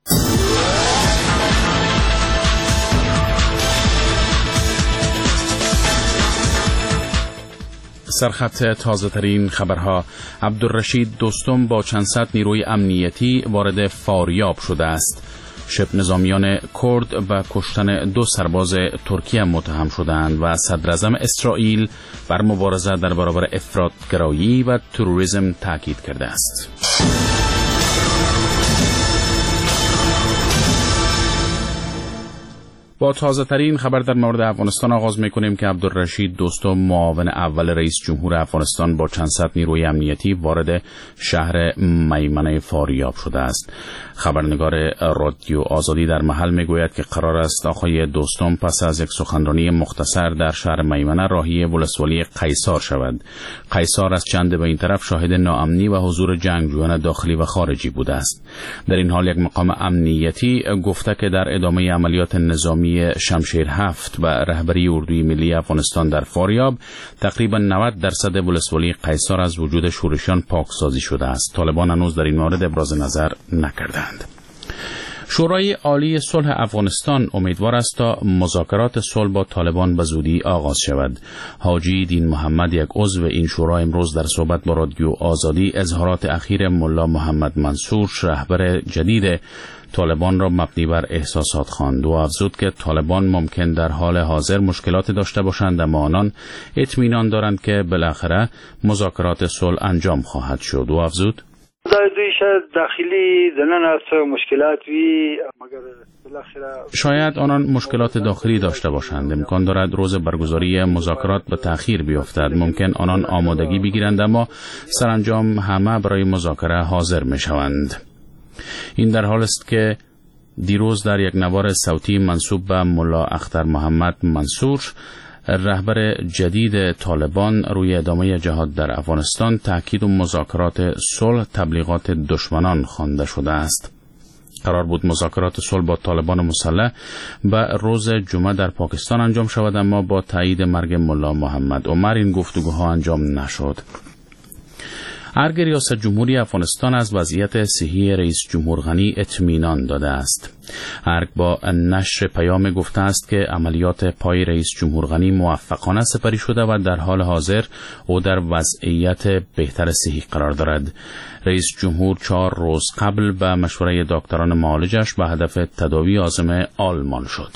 سرخط تازه ترین خبرها: عبدالرشید دوستم با چند صد نیروی امنیتی وارد فاریاب شده است. شبه نظامیان کرد به کشتن دو سرباز ترکیه متهم شدند و صدراعظم اسرائیل بر مبارزه در برابر افراطگرایی و تروریسم تاکید کرده است. با تازه ترین خبر در مورد افغانستان آغاز میکنیم که عبدالرشید دوستم معاون اول رئیس جمهور افغانستان با چند صد نیروی امنیتی وارد شهر میمنه فاریاب شده است. خبرنگار رادیو آزادی در محل میگوید که قرار است آقای دوستم پس از یک سخنرانی مختصر در شهر میمنه راهی ولسوالی قیصار شود. قیصار از چند به این طرف شاهد ناامنی و حضور جنگجویان داخلی و خارجی بوده است. در این حال یک مقام امنیتی گفته که در ادامه عملیات نظامی شمشیر هفت و رهبری اردوی ملی افغانستان در فاریاب تقریبا نود درصد ولسوالی قیصار از وجود شورشیان پاکسازی شده است. طالبان هنوز در این مورد ابراز نظر نکردند. شورای عالی صلح افغانستان امیدوار است تا مذاکرات صلح با طالبان به زودی آغاز شود. حاجی دین محمد، یک عضو این شورا، امروز در صحبت با رادیو آزادی اظهارات اخیر ملا محمد منصور، رهبر جدید طالبان را مبنی بر احساسات خواند و افزود که طالبان ممکن در حال حاضر مشکلات داشته باشند، اما آنان اطمینان دارند که بالاخره مذاکرات صلح انجام خواهد شد و افزود دوی شاید داخلی دنن است مشکلات وی مگر بالاخره شاید آنان مشکلات داخلی داشته باشند. امکان دارد روز برگزاری مذاکرات به تأخیر بیفتد. ممکن آنان آمادگی بگیرند اما سرانجام همه برای مذاکره حاضر می شوند. این در حال است که دیروز در یک نوار صوتی منسوب به ملا اختر محمد منصور، رهبر جدید طالبان، روی ادامه جهاد در افغانستان تأکید و مذاکرات صلح تبلیغات دشمنان خوانده شده است. قرار بود مذاکرات صلح با طالبان مسلح به روز جمعه در پاکستان انجام شود، اما با تایید مرگ ملا محمد عمر این گفتگوها انجام نشد. ارگ ریاست جمهوری افغانستان از وضعیت صحی رئیس جمهور غنی اطمینان داده است. ارگ با نشر پیام گفته است که عملیات پای رئیس جمهور غنی موفقانه سپری شده و در حال حاضر او در وضعیت بهتر صحی قرار دارد. رئیس جمهور چهار روز قبل به مشوره دکتران معالجش به هدف تداوی عازم آلمان شد.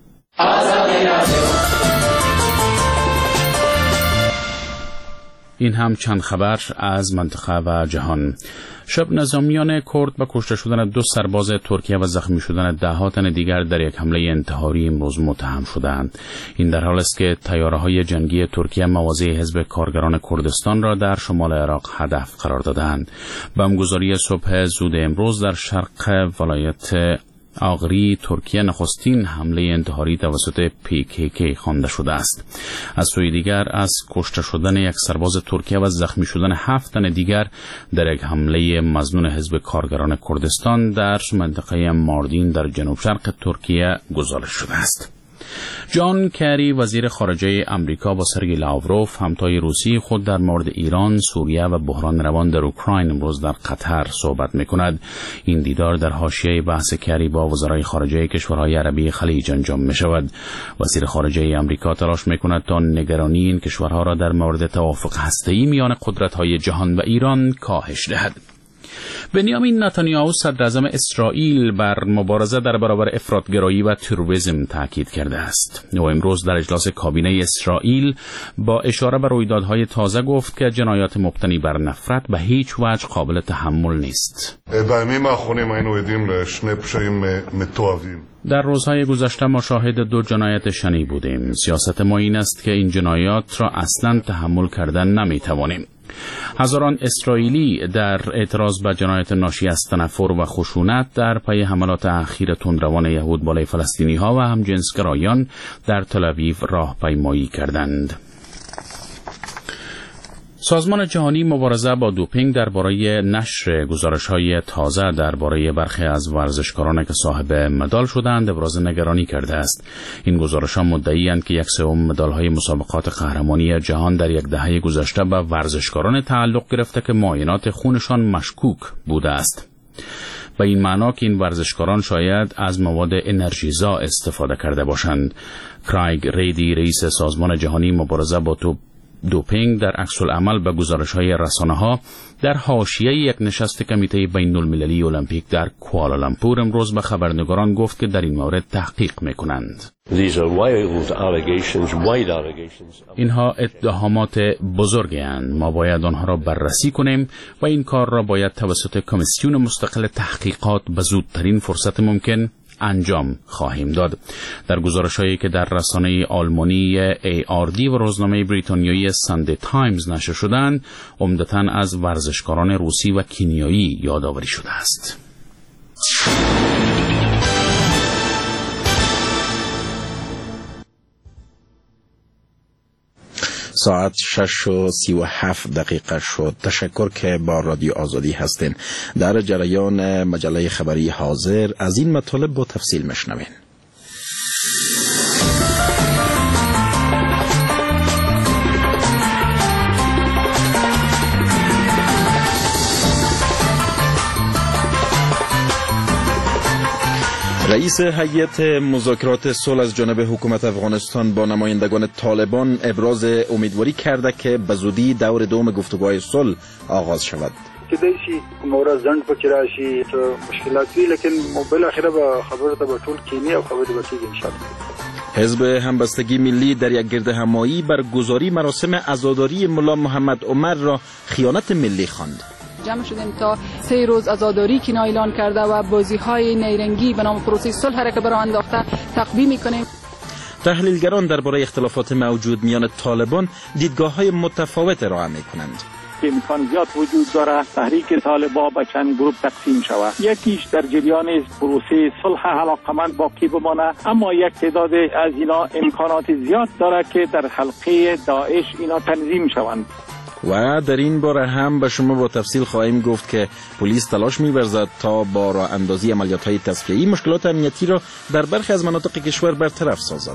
این هم چند خبر از منطقه و جهان. شب نظامیان کرد به کشته شدن دو سرباز ترکیه و زخمی شدن ده ها تن دیگر در یک حمله انتحاری امروز متهم شدند. این در حال است که طیاره‌های جنگی ترکیه مواضع حزب کارگران کردستان را در شمال عراق هدف قرار دادند. بمبگذاری صبح زود امروز در شرق ولایت آغری ترکیه نخستین حمله انتحاری توسط پی کی کی خوانده شده است. از سوی دیگر از کشته شدن یک سرباز ترکیه و زخمی شدن هفت تن دیگر در یک حمله مظنون حزب کارگران کردستان در منطقه ماردین در جنوب شرق ترکیه گزارش شده است. جان کری وزیر خارجه امریکا با سرگئی لاوروف همتای روسی خود در مورد ایران، سوریه و بحران روان در اوکراین امروز در قطر صحبت می‌کند. این دیدار در حاشیه بحث کری با وزرای خارجه کشورهای عربی خلیج انجام می‌شود. وزیر خارجه امریکا تلاش می‌کند تا نگرانی این کشورها را در مورد توافق هسته‌ای میان قدرت‌های جهان و ایران کاهش دهد. بنیامین نتانیاهو صدراعظم اسرائیل بر مبارزه در برابر افراطگرایی و تروریسم تاکید کرده است. او امروز در اجلاس کابینه اسرائیل با اشاره به رویدادهای تازه گفت که جنایات مبتنی بر نفرت به هیچ وجه قابل تحمل نیست. در روزهای گذشته ما شاهد دو جنایت شنی بودیم. سیاست ما این است که این جنایات را اصلاً تحمل کردن نمیتوانیم. هزاران اسرائیلی در اعتراض به جنایت ناشی از تنفر و خشونت در پی حملات اخیر تندروان یهود بالای فلسطینی ها و همجنسگرایان در تل آویو راهپیمایی کردند. سازمان جهانی مبارزه با دوپینگ درباره نشر گزارش‌های تازه درباره برخی از ورزشکاران که صاحب مدال شدند ابراز نگرانی کرده است. این گزارش‌ها مدعی‌اند که یک سوم مدال‌های مسابقات قهرمانی جهان در یک دهه گذشته به ورزشکاران تعلق گرفته که معاینات خونشان مشکوک بوده است. به این معنا که این ورزشکاران شاید از مواد انرژیزا استفاده کرده باشند. کرایگ ریدی رئیس سازمان جهانی مبارزه با دوپینگ در عکس العمل به گزارش‌های رسانه‌ها در حاشیه یک نشست کمیته بین‌المللی المپیک در کوالالامپور امروز به خبرنگاران گفت که در این مورد تحقیق می‌کنند. اینها اتهامات بزرگی اند. ما باید آنها را بررسی کنیم و این کار را باید توسط کمیسیون مستقل تحقیقات به زودترین فرصت ممکن انجام خواهیم داد. در گزارش‌هایی که در رسانه آلمانی ای آر دی و روزنامه بریتانیایی ساندی تایمز نشر شدند، عمدتاً از ورزشکاران روسی و کینیایی یادآوری شده است. ساعت شش و سی و هفت دقیقه شد. تشکر که با رادیو آزادی هستین. در جریان مجله خبری حاضر از این مطالب با تفصیل مشنوین. رئیس هیئت مذاکرات صلح از جانب حکومت افغانستان با نمایندگان طالبان ابراز امیدواری کرده که به زودی دور دوم گفتگوهای صلح آغاز شود. کدی شي کومه زند پکې راشي مشکلات وی لیکن بالاخره به خبره ته به ټول کینی او خبره به کیږي ان شاء الله. حزب همبستگی ملی در یک گرد همایی برگزاری مراسم عزاداری ملا محمد عمر را خیانت ملی خواند. جمع شدیم تا سه روز عزاداری که اعلان کرده و بازی‌های نیرنگی به نام پروسه صلح را که برای انداخته تقدیم می‌کنیم. تحلیلگران درباره اختلافات موجود میان طالبان دیدگاه‌های متفاوت ارائه می‌کنند. امکان زیاد وجود داره تحریک طالبان به چند گروه تقسیم شود. یکیش در جریان پروسه صلح علاقمند باقی بمانه، اما یک تعداد از اینا امکانات زیاد داره که در حلقه داعش اینا تنظیم شوند. و در این باره هم به شما با تفصیل خواهیم گفت که پلیس تلاش می‌ورزد تا با راه اندازی عملیات‌های تصفیه‌ای مشکلات امنیتی را در برخی از مناطق کشور برطرف سازد.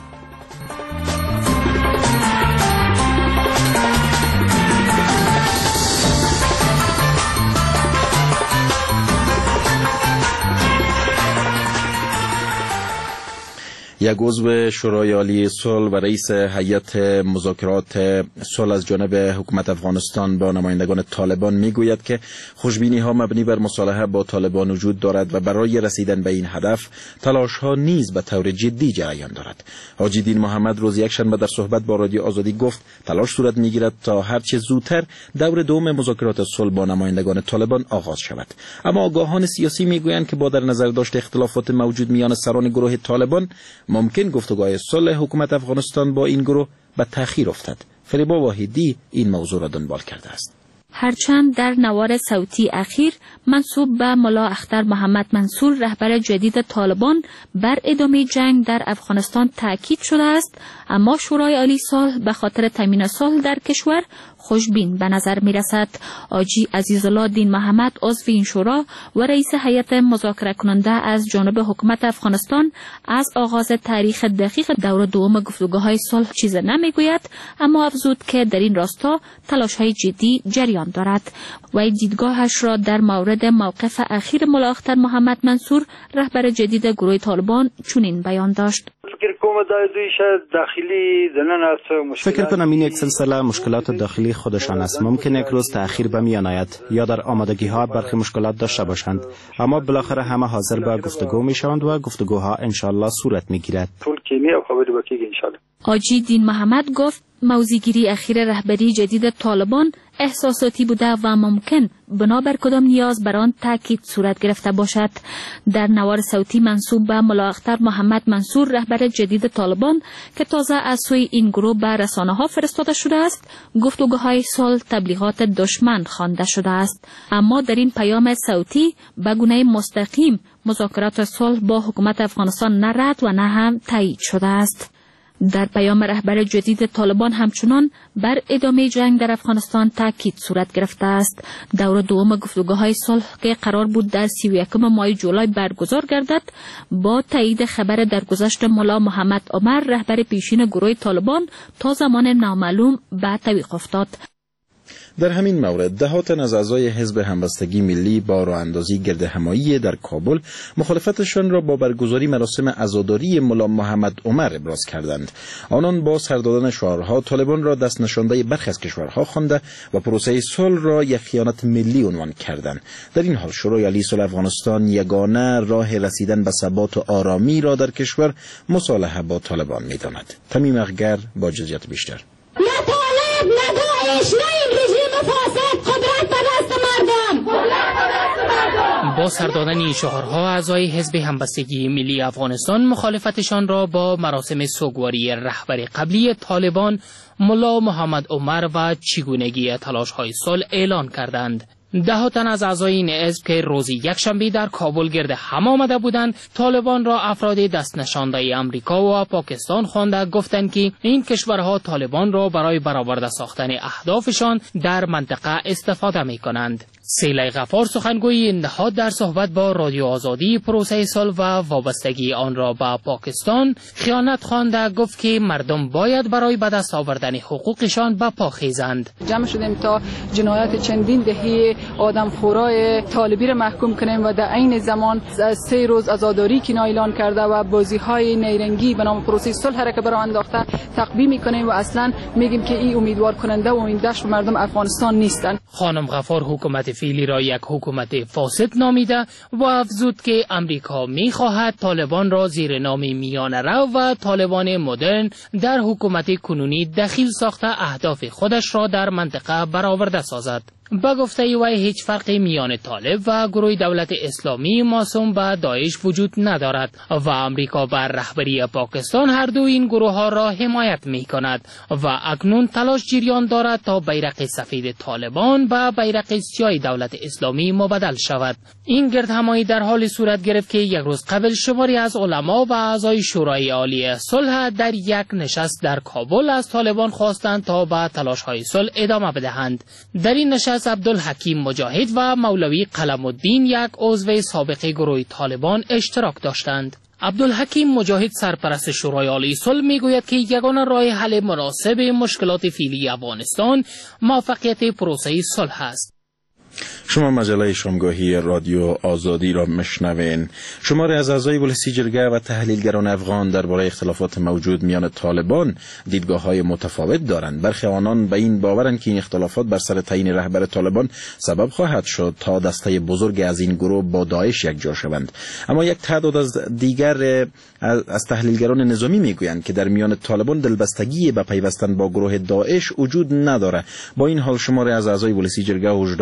یک عضو شورای عالی صلح و رئیس هیئت مذاکرات صلح از جانب حکومت افغانستان با نمایندگان طالبان میگوید که خوشبینی ها مبنی بر مصالحه با طالبان وجود دارد و برای رسیدن به این هدف تلاش ها نیز به طور جدی جریان دارد. حاجی دین محمد روز یکشنبه در صحبت با رادیو آزادی گفت تلاش صورت میگیرد تا هرچه زودتر دور دوم مذاکرات صلح با نمایندگان طالبان آغاز شود. اما آگاهان سیاسی میگویند که با در نظر داشت اختلافات موجود میان سران گروه طالبان ممکن گفتگوهای صلح حکومت افغانستان با این گروه به تأخیر افتد. فریبا واحدی این موضوع را دنبال کرده است. هرچند در نوار صوتی اخیر منسوب به ملا اختر محمد منصور رهبر جدید طالبان بر ادامه جنگ در افغانستان تاکید شده است، اما شورای عالی صلح به خاطر تامین صلح در کشور خوشبین به نظر می رسد. حاجی عزیزالله دین محمد عضو این شورا و رئیس هیئت مذاکره کننده از جانب حکومت افغانستان از آغاز تاریخ دقیق دور دوم گفتگوهای صلح چیز نمی گوید، اما افزود که در این راستا تلاش های جدی جریان دارد. و دیدگاهش را در مورد موقف اخیر ملا اختر محمد منصور رهبر جدید گروه طالبان چنین بیان داشت: فکر کنم این یک سلسله مشکلات داخلی خودشان است. ممکن یک روز تأخیر به میان آید یا در آمادگی ها برخی مشکلات داشته باشند، اما بالاخره همه حاضر به گفتگو می شوند و گفتگوها انشالله صورت می گیرد. حاجی دین محمد گفت موضع‌گیری اخیر رهبری جدید طالبان احساساتی بوده و ممکن بنابر کدام نیاز بر آن تاکید صورت گرفته باشد. در نوار صوتی منسوب به ملا اختر محمد منصور رهبر جدید طالبان که تازه از سوی این گروه به رسانه‌ها فرستاده شده است، گفتگوهای صلح تبلیغات دشمن خوانده شده است، اما در این پیام صوتی به گونه مستقیم مذاکرات صلح با حکومت افغانستان نه رد و نه هم تایید شده است. در پیام رهبر جدید طالبان همچنان بر ادامه جنگ در افغانستان تاکید صورت گرفته است. دور دوم گفتگوهای صلح که قرار بود در سی و یکم ماه جولای برگزار گردد، با تایید خبر درگذشت ملا محمد عمر رهبر پیشین گروه طالبان تا زمان نامعلوم به توقف افتاد. در همین مورد ده تن از اعضای حزب همبستگی ملی با راه اندازی گرد همایی در کابل مخالفتشان را با برگزاری مراسم عزاداری ملا محمد عمر ابراز کردند. آنان با سر دادن شعارها طالبان را دست نشانده برخی از کشورها خوانده و پروسه صلح را یک خیانت ملی عنوان کردند. در این حال شورای عالی صلح افغانستان یگانه راه رسیدن به ثبات و آرامی را در کشور مصالحه با طالبان می‌داند. تمیم اخگر با جزئیات بیشتر. نه طالب، نه داعش، نه این رژیم فاسد، قدرت به دست مردم. با سر دادن این شعارها اعضای حزب همبستگی ملی افغانستان مخالفتشان را با مراسم سوگواری رهبر قبلی طالبان ملا محمد عمر و چگونگی تلاش‌های صلح اعلان کردند. ده تن از اعضای این حزب که روز یکشنبه در کابل گرد هم آمده بودند، طالبان را افراد دست نشانده امریکا و پاکستان خوانده گفتند که این کشورها طالبان را برای برآورده ساختن اهدافشان در منطقه استفاده می کنند. سیلی غفار سخنگوی نهاد در صحبت با رادیو آزادی پروسه صلح و وابستگی آن را به پاکستان خیانت خوانده گفت که مردم باید برای به دست آوردن حقوقشان به پا خیزند. جمع شدیم تا جنایت چندین دهه آدمخورای طالبی را محکوم کنیم و در عین زمان از سه روز عزاداری که اعلان کرده و بازی‌های نیرنگی به نام پروسه صلح را که برای انداخته تقویح می‌کنیم و اصلا میگیم که این امیدوار کننده و امیدش به مردم افغانستان نیستند. خانم غفار حکومت فعلی را یک حکومت فاسد نامیده و افزود که امریکا می‌خواهد طالبان را زیر نام میانه رو و طالبان مدرن در حکومت کنونی دخیل ساخته اهداف خودش را در منطقه برآورده سازد. با گفته وی هیچ فرقی میان طالب و گروه دولت اسلامی معصوم به داعش وجود ندارد و امریکا بر رهبری پاکستان هر دو این گروه ها را حمایت می کند و اکنون تلاش جریان دارد تا بیرق سفید طالبان به بیرق سیاه دولت اسلامی مبدل شود. این گردهمایی در حال صورت گرفت که یک روز قبل شماری از علما و اعضای شورای عالی صلح در یک نشست در کابل از طالبان خواستند تا به تلاش های صلح ادامه بدهند. در این نشست عبدالحکیم مجاهد و مولوی قلم الدین یک عضو سابق گروه طالبان اشتراک داشتند. عبدالحکیم مجاهد سرپرست شورای عالی صلح میگوید که یگانه راه حل مناسب مشکلات فعلی افغانستان موفقیت پروسه صلح است. شما مجله شامگاهی رادیو آزادی را مشنوین. شماری از اعضای بولسی جرگه و تحلیلگران افغان درباره اختلافات موجود میان طالبان دیدگاه‌های متفاوت دارند. برخی آنان به این باورند که این اختلافات بر سر تعیین رهبر طالبان سبب خواهد شد تا دسته بزرگ از این گروه با داعش یکجا شوند. اما یک تعداد از دیگر از تحلیلگران نظامی میگویند که در میان طالبان دلبستگی به پیوستن با گروه داعش وجود نداره. با این حال شماری از اعضای بولسی جرگه هشدار می‌دهند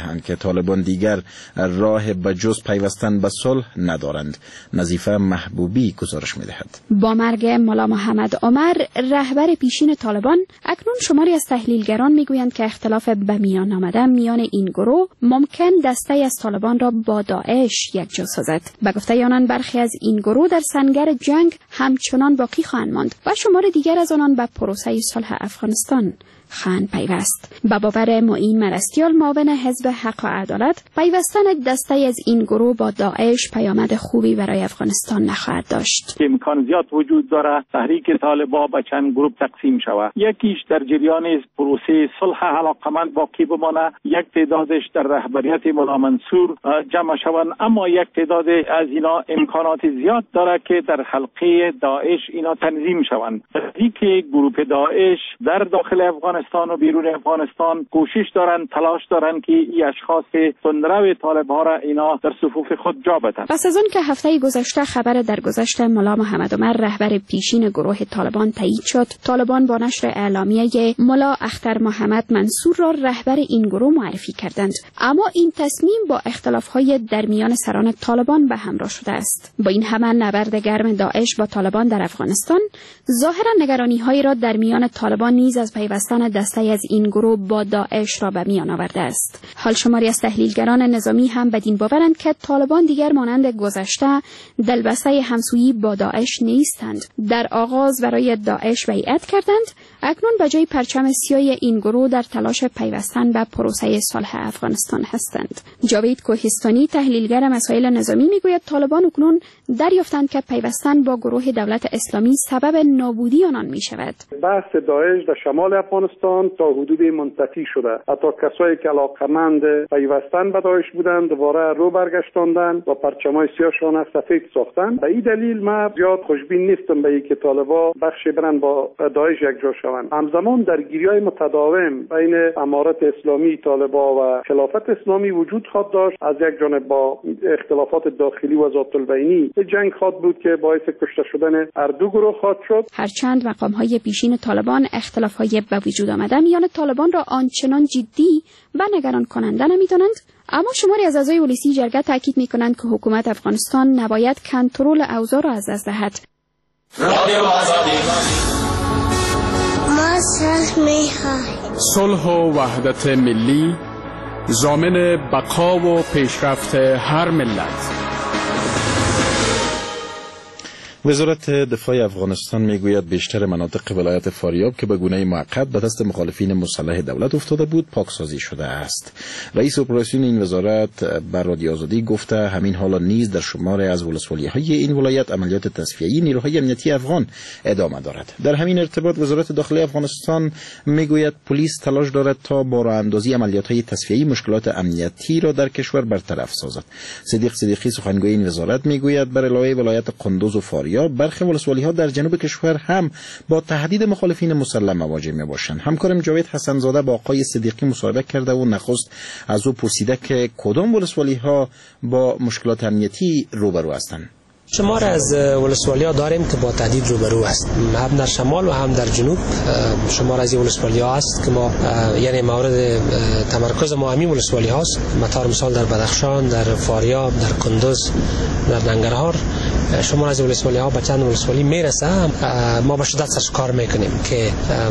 دهند که طالبان دیگر راه بجز پیوستن به صلح ندارند. نظیفه محبوبی گزارش می‌دهد. با مرگ ملا محمد عمر رهبر پیشین طالبان، اکنون شماری از تحلیلگران میگویند که اختلاف به میان آمده میان این گروه ممکن دسته از طالبان را با داعش یکجا سازد. به گفته آنان برخی از این گروه در سنگر جنگ همچنان باقی خواهند ماند و شمار دیگر از آنان به پروسه صلح افغانستان خواهند پیوست. به باور معین مرستیال، معاون حزب حق و عدالت، پیوستن دسته از این گروه با داعش پیامد خوبی برای افغانستان نخواهد داشت. امکان زیاد وجود داره تحریک طالبان به چند گروه تقسیم شود. یکیش در جریان پروسه صلح علاقمند باقی بمانه، یک تعدادش در رهبریت مولا منصور جمع شوند، اما یک تعداد از اینا امکانات زیاد داره که در حلقه داعش اینا تنظیم شوند. تحریک گروه داعش در داخل افغانستان و بیرون افغانستان کوشش دارند، تلاش دارند که این اشخاص تندرو طالب‌ها را اینا در صفوف خود جا بدهند. پس از آن که هفته گذشته خبر درگذشت ملا محمد عمر رهبر پیشین گروه طالبان تایید شد، طالبان با نشر اعلامیه ملا اختر محمد منصور را رهبر این گروه معرفی کردند. اما این تصمیم با اختلاف‌های در میان سران طالبان به همراه شده است. با این همه نبرد گرم داعش با طالبان در افغانستان ظاهرا نگرانی‌هایی را در میان طالبان نیز از پیوستن دسته از این گروه با داعش را به میان آورده است. حال شماری از تحلیلگران نظامی هم بدین باورند که طالبان دیگر مانند گذشته دلبسته همسویی با داعش نیستند. در آغاز برای داعش بیعت کردند، اکنون به جای پرچم سیاه این گروه در تلاش پیوستن به پروسه صلح افغانستان هستند. جاوید کوهستانی، تحلیلگر مسائل نظامی، میگوید طالبان اکنون دریافتند که پیوستن با گروه دولت اسلامی سبب نابودی آنان می شود. بحث داعش در شمال افغانستان تا حدود منطقی شده. حتی کسایی که علاقمند پیوستن به داعش بودند دوباره رو برگشتاندن و پرچمای سیاهشان سفید ساختند. به این دلیل من زیاد خوشبین نیستم به اینکه طالبان بخش برن با داعش یکجا شوند. همزمان درگیری‌های متداوم بین امارت اسلامی، طالبان و خلافت اسلامی وجود خواهد داشت. از یک جانب با اختلافات داخلی و ذات البینی جنگ خواهد بود که باعث کشته شدن هر دو گروه خواهد شد. هرچند مقام‌های پیشین طالبان اختلاف‌های به وجود آمده میان طالبان را آنچنان جدی و نگران کننده نمی‌دانند، اما شماری از اعضای ولسی جرگه تاکید می‌کنند که حکومت افغانستان نباید کنترل اوضاع را از دست دهد. ما صلح می‌خواهیم. صلح و وحدت ملی ضامن بقا و پیشرفت هر ملت. وزارت دفاع افغانستان میگوید بیشتر مناطق ولایت فاریاب که به گونه موقت به دست مخالفین مسلح دولت افتاده بود پاکسازی شده است. رئیس اپراسیون این وزارت بر رادیو آزادی گفته همین حالا نیز در شمار از ولسوالی‌های این ولایت عملیات تصفیه‌ای نیروهای امنیتی افغان ادامه دارد. در همین ارتباط وزارت داخلی افغانستان میگوید پلیس تلاش دارد تا با راه‌اندازی عملیات‌های تصفیه‌ای مشکلات امنیتی را در کشور برطرف سازد. صدیق صدیقی سخنگوی این وزارت میگوید بر علاوه ولایت قندوز و فاریاب برخی ولسوالی‌ها در جنوب کشور هم با تهدید مخالفین مسلح مواجه می‌باشند. همکارم جاوید حسن‌زاده با آقای صدیقی مصاحبه کرده و نخست از او پرسیده که کدام ولسوالی‌ها با مشکلات امنیتی روبرو هستند. شمار از ولسوالی‌ها داریم که با تهدید روبرو است، هم در شمال و هم در جنوب. شمار از این ولسوالی‌ها است که ما یعنی مورد تمرکز ما همین ولسوالی‌ها است. مثلا مثال در بدخشان، در فاریاب، در کندوز، در ننگرهار شمار از ولسوالی‌ها به چند ولسوالی میرسه. ما به شدت سرش کار میکنیم که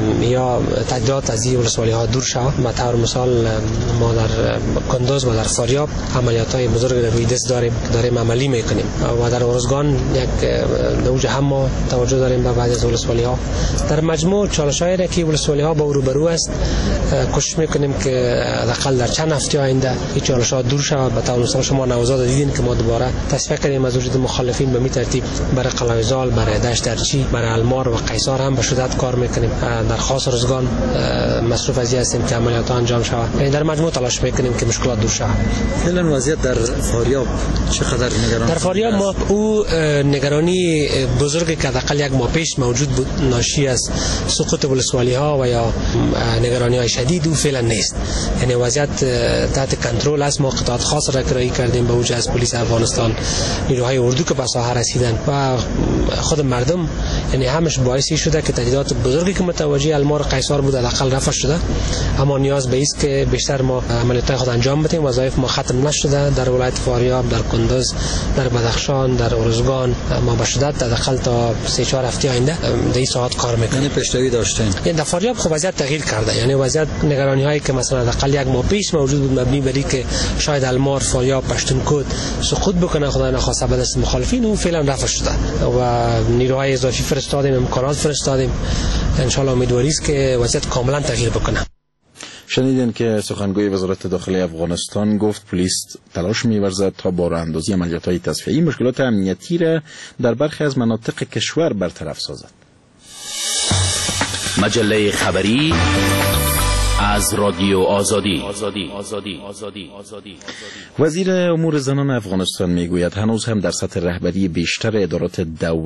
یا تهدیدات از این ولسوالی‌ها دور شود. مثلا مثال ما در کندوز و در فاریاب عملیات‌های بزرگ در روی دست داریم که داریم عملی میکنیم و در روزگان یک دوج هم ما توجه داریم به بعضی از ولسوالی‌ها. در مجموع چالش‌هایی را که ولسوالی‌ها با روبرو است کوشش میکنیم که حداقل در چند هفته آینده این چالش‌ها دور شود. به طور مثال شما نوزاد دیدین که ما دوباره تصفیه کردیم از وجود مخالفین به می ترتیب برای قلعه‌زال، برای دشت درچی، برای المار و قیصار هم به شدت کار میکنیم. در خاص روزگان مصروف از این هستیم که عملیات انجام شود. یعنی در مجموع تلاش میکنیم که مشکلات دور شود. فعلا وضعیت در فاریاب چقدر نگران؟ در فاریاب ما او نگرانی بزرگی که حداقل یک ماه پیش موجود بود ناشی از سقوط ولسوالی‌ها و یا نگرانی‌های شدید او فعلا نیست. یعنی وضعیت تحت کنترل است. ما قطعات خاص را کرایه کردیم به وجه از پلیس افغانستان، نیروهای اردو که به ساحه رسیدن و خود مردم یعنی همش باعثی شده که تهدیدات بزرگی که متوجه المار قیصر بود حداقل رفع شده، اما نیاز به است که بیشتر ما عملیات خود انجام بدیم. وظایف ما ختم نشده در ولایت فاریاب، در کندوز، در بدخشان، در ارزگان ما به شدت حداقل تا سه چهار هفته آینده در این ساعت کار میکنیم. یعنی پیشروی داشتیم. یعنی در فاریاب خب وضعیت تغییر کرده، یعنی وضعیت نگرانی هایی که مثلا حداقل یک ماه پیش موجود بود مبنی بر اینکه شاید المار فاریاب پشتونکوت سقوط بکنه خدای نخواسته به دست مخالفین، اون فعلا رفع شده و نیروهای اضافی فرستادیم، امکانات فرستادیم. ان شاء الله امیدواری است که وضعیت کاملا تغییر بکنه. شنیدین که سخنگوی وزارت داخلی افغانستان گفت پلیس تلاش می‌ورزد تا با راه‌اندازی عملیات‌های تصفیه‌ای مشکلات امنیتی را در برخی از مناطق کشور برطرف سازد. مجله خبری از رادیو آزادی. وزیر امور زنان افغانستان میگوید هنوز هم در سطح رهبری بیشتر ادارات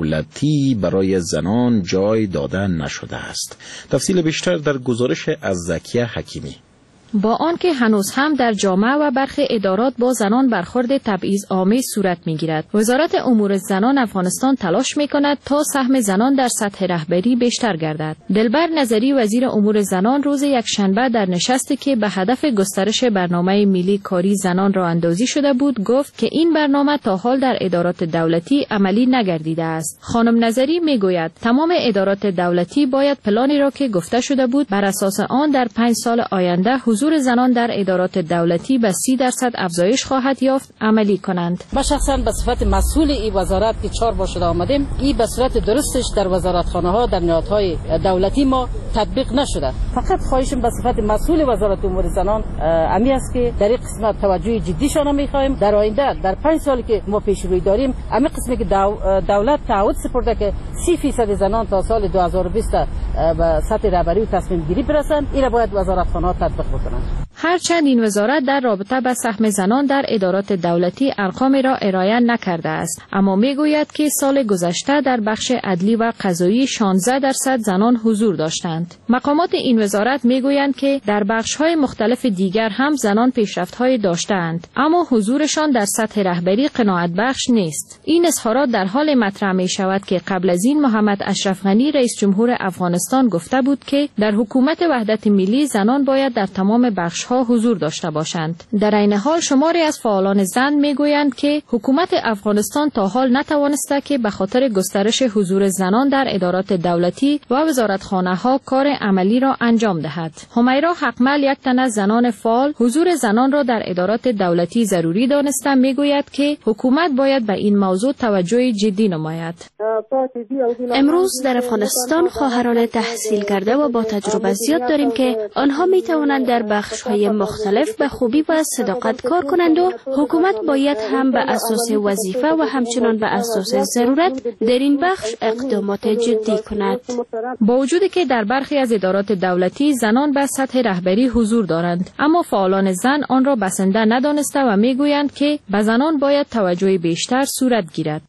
دولتی برای زنان جای داده نشده است. تفصیل بیشتر در گزارش از زکیه حکیمی. با آنکه هنوز هم در جامعه و برخی ادارات با زنان برخورد تبعیض‌آمیز صورت می‌گیرد، وزارت امور زنان افغانستان تلاش می‌کند تا سهم زنان در سطح رهبری بیشتر گردد. دلبر نظری وزیر امور زنان روز یکشنبه در نشستی که به هدف گسترش برنامه ملی کاری زنان راه اندازی شده بود گفت که این برنامه تا حال در ادارات دولتی عملی نگردیده است. خانم نظری می‌گوید تمام ادارات دولتی باید پلانی را که گفته شده بود بر اساس آن در پنج سال آینده حضور زنان در ادارات دولتی به سی درصد افزایش خواهد یافت عملی کنند. ما شخصا به صفت مسئول این وزارت که چهار بار شده آمدیم، این به صورت درستش در وزارتخانه ها در نهادهای دولتی ما تطبیق نشده. فقط خواهشم به صفت مسئول وزارت امور زنان امی است که در این قسمت توجه جدی شان می‌خوایم. در آینده در پنج سالی که ما پیش روی داریم، امی قسمی که دولت تعهد سپرده که سی فیصد زنان تا سال دو هزار و بیست به سطح رهبری و تصمیم گیری برسند، این را باید وزارتخانه ها تطبیق بکنند. هرچند این وزارت در رابطه با سهم زنان در ادارات دولتی ارقامی را ارائه نکرده است، اما میگوید که سال گذشته در بخش عدلی و قضایی شانزده درصد زنان حضور داشتند. مقامات این وزارت میگویند که در بخش‌های مختلف دیگر هم زنان پیشرفت‌های داشتند، اما حضورشان در سطح رهبری قناعت بخش نیست. این اظهارات در حال مطرح می شود که قبل از این محمد اشرف غنی رئیس جمهور افغانستان گفته بود که در حکومت وحدت ملی زنان باید در تمام بخش ها حضور داشته باشند. در این حال شماری از فعالان زن میگویند که حکومت افغانستان تا حال نتوانسته که به خاطر گسترش حضور زنان در ادارات دولتی و وزارتخانه ها کار عملی را انجام دهد. همیرا حقمل، یک تن از زنان فعال حضور زنان را در ادارات دولتی ضروری دانسته، میگوید که حکومت باید به این موضوع توجه جدی نماید. امروز در افغانستان خواهران تحصیل کرده و با تجربه زیاد داریم که آنها می توانند در بخش‌های مختلف به خوبی و صداقت کار کنند و حکومت باید هم به اساس وظیفه و همچنان به اساس ضرورت در این بخش اقدامات جدی کند. با وجودی که در برخی از ادارات دولتی زنان به سطح رهبری حضور دارند، اما فعالان زن آن را بسنده ندانسته و میگویند که به زنان باید توجه بیشتر صورت گیرد.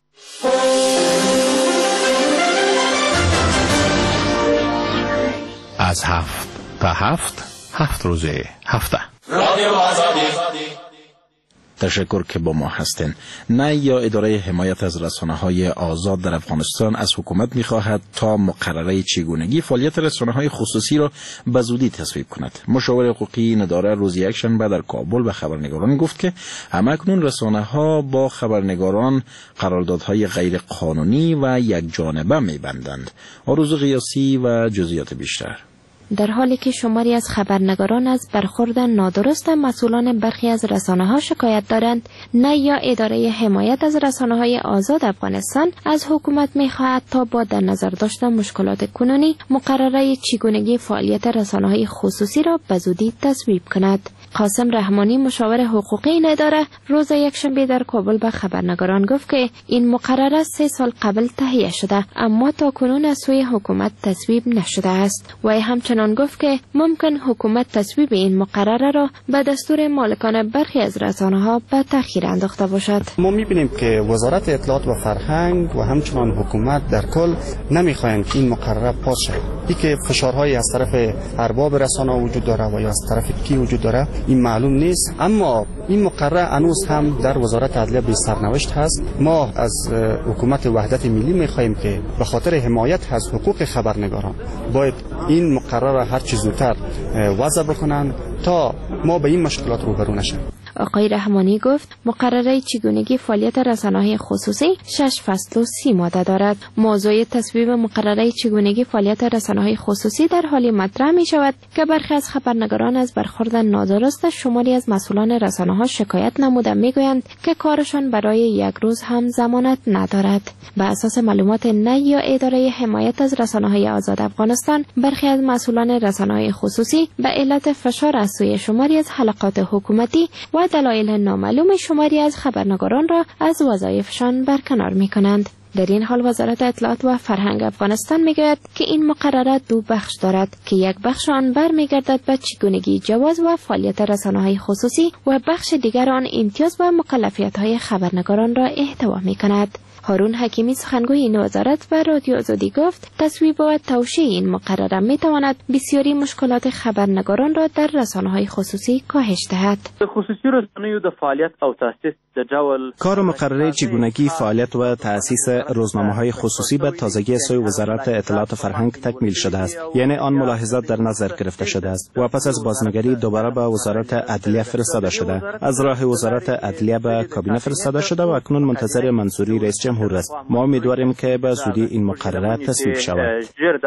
از هفت تا هفت هفت روزه هفته رادیو آزادی. تشکر که با ما هستین. نه یا اداره حمایت از رسانه‌های آزاد در افغانستان از حکومت می‌خواهد تا مقرره چگونگی فعالیت رسانه‌های خصوصی را به زودی تصویب کند. مشاور حقوقی این اداره روز یکشنبه در کابل به خبرنگاران گفت که همکنون رسانه‌ها با خبرنگاران قراردادهای غیر قانونی و یک جانبه می‌بندند. آرزو قیاسی و جزئیات بیشتر. در حالی که شماری از خبرنگاران از برخورد نادرست مسئولان برخی از رسانه‌ها شکایت دارند، نه یا اداره حمایت از رسانه‌های آزاد افغانستان از حکومت می‌خواهد تا با در نظر داشتن مشکلات کنونی مقرره چگونگی فعالیت رسانه‌های خصوصی را به زودی تصویب کند. قاسم رحمانی، مشاور حقوقی این اداره، روز یکشنبه در کابل به خبرنگاران گفت که این مقرره سه سال قبل تهیه شده اما تا کنون از سوی حکومت تصویب نشده است. و همچنان گفت که ممکن حکومت تصویب این مقرره را به دستور مالکان برخی از رسانه‌ها به تأخیر انداخته باشد. ما می‌بینیم که وزارت اطلاعات و فرهنگ و همچنان حکومت در کل نمی‌خواهند که این مقرره پاس شود. اینکه فشارهای از طرف ارباب رسانه‌ها وجود داره و یا از طرف کی وجود داره این معلوم نیست، اما این مقرره هنوز هم در وزارت عدلیه به سرنوشت هست. ما از حکومت وحدت ملی می‌خواهیم که به خاطر حمایت از حقوق خبرنگاران باید این مقرره را هر چه زودتر وضع بکنند تا ما به این مشکلات روبرو نشیم. آقای رحمانی گفت مقرره چگونگی فعالیت رسانه‌های خصوصی شش فصل و سی ماده دارد. موضوع تصویب مقرره چگونگی فعالیت رسانه‌های خصوصی در حالی مطرح می شود که برخی از خبرنگاران از برخورد نادرست شماری از مسئولان رسانه‌ها شکایت نموده میگویند که کارشان برای یک روز هم ضمانت ندارد. به اساس معلومات نی یا اداره حمایت از رسانه‌های آزاد افغانستان، برخی از مسئولان رسانه‌های خصوصی به علت فشار از سوی شماری از حلقات حکومتی و دلایل نامعلوم شماری از خبرنگاران را از وظایفشان برکنار می‌کنند. در این حال وزارت اطلاعات و فرهنگ افغانستان میگوید که این مقرره دو بخش دارد که یک بخش آن برمیگردد به چگونگی جواز و فعالیت رسانه‌های خصوصی و بخش دیگر آن امتیاز و مکلفیت‌های خبرنگاران را احتوا می‌کند. هارون حکیمی سخنگوی این وزارت به رادیو آزادی گفت تصویب و توشیح این مقرره میتواند بسیاری مشکلات خبرنگاران را در رسانه‌های خصوصی کاهش دهد. خصوصی رسانه‌های د فعالیت او تاسیس د ډول کار مقرره چگونگی فعالیت و تأسیس روزنامه‌های خصوصی به تازگی سوی وزارت اطلاعات و فرهنگ تکمیل شده است. یعنی آن ملاحظات در نظر گرفته شده است و پس از بازنگری دوباره به وزارت عدلیه فرستاده شده. از راه وزارت عدلیه به کابینه فرستاده شده و اکنون منتظر منظوری رئیس جمهور است. ما امیدواریم که به زودی این مقرره تصویب شود.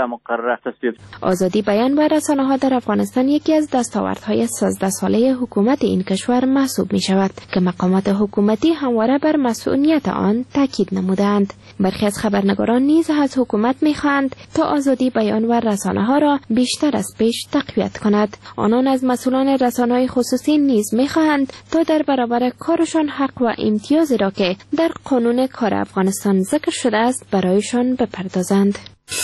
آزادی بیان و رسانه‌ها در افغانستان یکی از دستاوردهای سیزده ساله حکومت این کشور محسوب می شود که مقامات حکومتی همواره بر مسئولیت آن تاکید نمودند. برخی از خبرنگاران نیز از حکومت می خواهند تا آزادی بیان و رسانه‌ها را بیشتر از پیش تقویت کند. آنان از مسئولان رسانه‌های خصوصی نیز می خواهند تا در برابر کارشان حق و امتیازی را که در قانون کار افغانستان ذکر شده است برایشان بپردازند.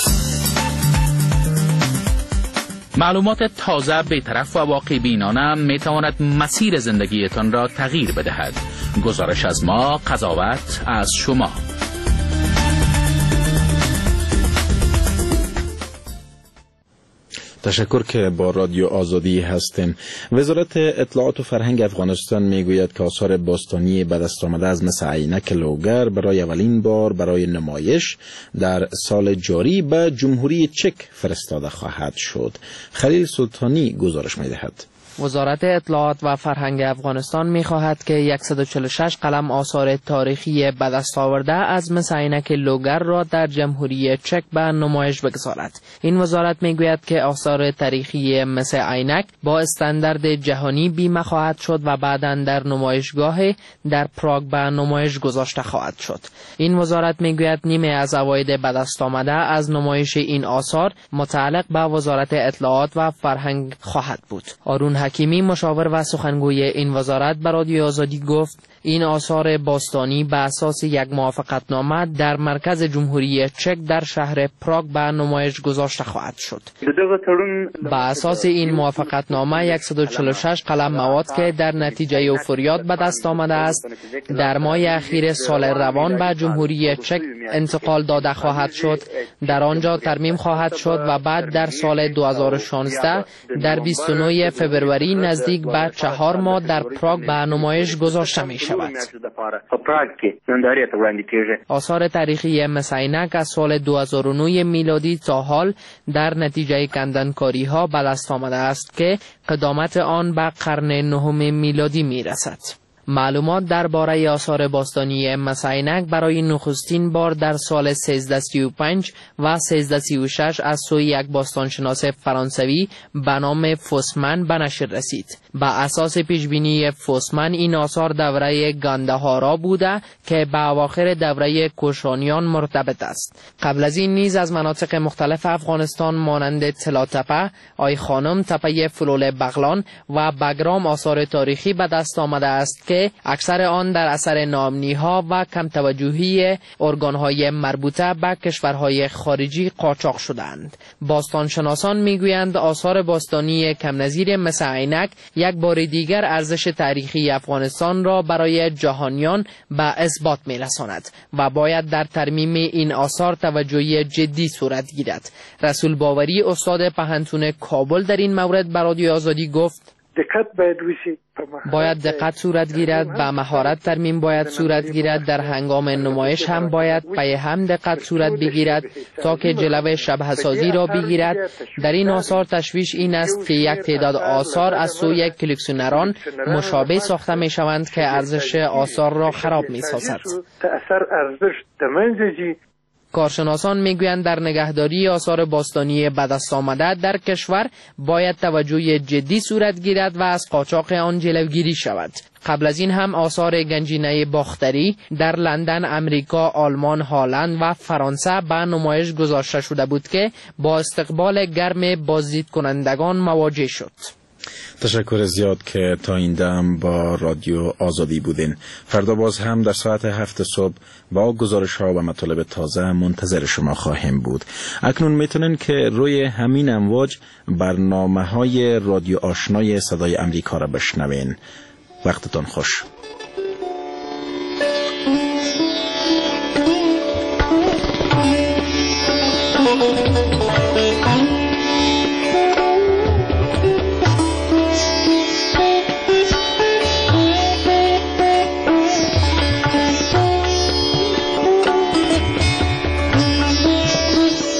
معلومات تازه، بی‌طرف و واقع بینانه می تواند مسیر زندگیتان را تغییر بدهد. گزارش از ما، قضاوت از شما. تشکر که با رادیو آزادی هستیم. وزارت اطلاعات و فرهنگ افغانستان میگوید که آثار باستانی به دست آمده از مثل عینک لوگر برای اولین بار برای نمایش در سال جاری به جمهوری چک فرستاده خواهد شد. خلیل سلطانی گزارش میدهد. وزارت اطلاعات و فرهنگ افغانستان می‌خواهد که صد و چهل و شش قلم آثار تاریخی به دست آورده از مس عینک لوگر را در جمهوری چک به نمایش بگذارد. این وزارت میگوید که آثار تاریخی مس عینک با استاندارد جهانی بیمه خواهد شد و بعداً در نمایشگاه در پراگ به نمایش گذاشته خواهد شد. این وزارت میگوید نیمه از عواید به دست آمده از نمایش این آثار متعلق به وزارت اطلاعات و فرهنگ خواهد بود. آرون حکیمی مشاور و سخنگوی این وزارت به رادیو آزادی گفت این آثار باستانی به اساس یک موافقتنامه در مرکز جمهوری چک در شهر پراگ به نمایش گذاشته خواهد شد. به اساس این موافقتنامه صد و چهل و شش قلم مواد که در نتیجه اوفریاد به دست آمده است در ماه اخیر سال روان به جمهوری چک انتقال داده خواهد شد، در آنجا ترمیم خواهد شد و بعد در سال دو هزار و شانزده در بیست و نه فوریه نزدیک به چهار ماه در پراگ به نمایش گذاشته می شود. آثار تاریخی مس عینک از سال دو هزار و نه میلادی تا حال در نتیجه کندنکاری ها به دست آمده است که قدامت آن به قرن نهم میلادی می رسد. معلومات درباره آثار باستانی مس عینک برای نخستین بار در سال سیزده سی و پنج و سیزده سی و شش از سوی یک باستانشناس فرانسوی به نام فوسمن به نشر رسید. به اساس پیشبینی فوسمن این آثار دوره گاندهارا بوده که به اواخر دوره کوشانیان مرتبط است. قبل از این نیز از مناطق مختلف افغانستان مانند تلاتپه، آی خانم، تپه فلول بغلان و بگرام آثار تاریخی به دست آمده است که اکثر آن در اثر ناامنی‌ها و کم توجهی ارگان‌های مربوطه به کشورهای خارجی قاچاق شدند. باستانشناسان می‌گویند آثار باستانی کم نظیر مس عینک یک بار دیگر ارزش تاریخی افغانستان را برای جهانیان به اثبات می‌رساند و باید در ترمیم این آثار توجهی جدی صورت گیرد. رسول باوری، استاد پهنتون کابل، در این مورد به رادیو آزادی گفت: دقت باید وشي باید دقت صورت گیرد و مهارت ترمیم باید صورت گیرد. در هنگام نمایش هم باید پی هم دقت صورت بگیرد تا که جلوه شبه سازی را بگیرد. در این آثار تشویش این است که یک تعداد آثار از سوی کلکسیونران مشابه ساخته می شوند که ارزش آثار را خراب می سازد. تأثیر ارزش دمنجی. کارشناسان میگویند در نگهداری آثار باستانی به دست آمده در کشور باید توجه جدی صورت گیرد و از قاچاق آن جلوگیری شود. قبل از این هم آثار گنجینه باختری در لندن، امریکا، آلمان، هلند و فرانسه به نمایش گذاشته شده بود که با استقبال گرم بازدید کنندگان مواجه شد. تشکر زیاد که تا این دم با رادیو آزادی بودین. فردا باز هم در ساعت هفت صبح با گزارش ها و مطالب تازه منتظر شما خواهیم بود. اکنون میتونین که روی همین امواج برنامه های رادیو آشنای صدای امریکا را بشنوین. وقتتون خوش. Thank you.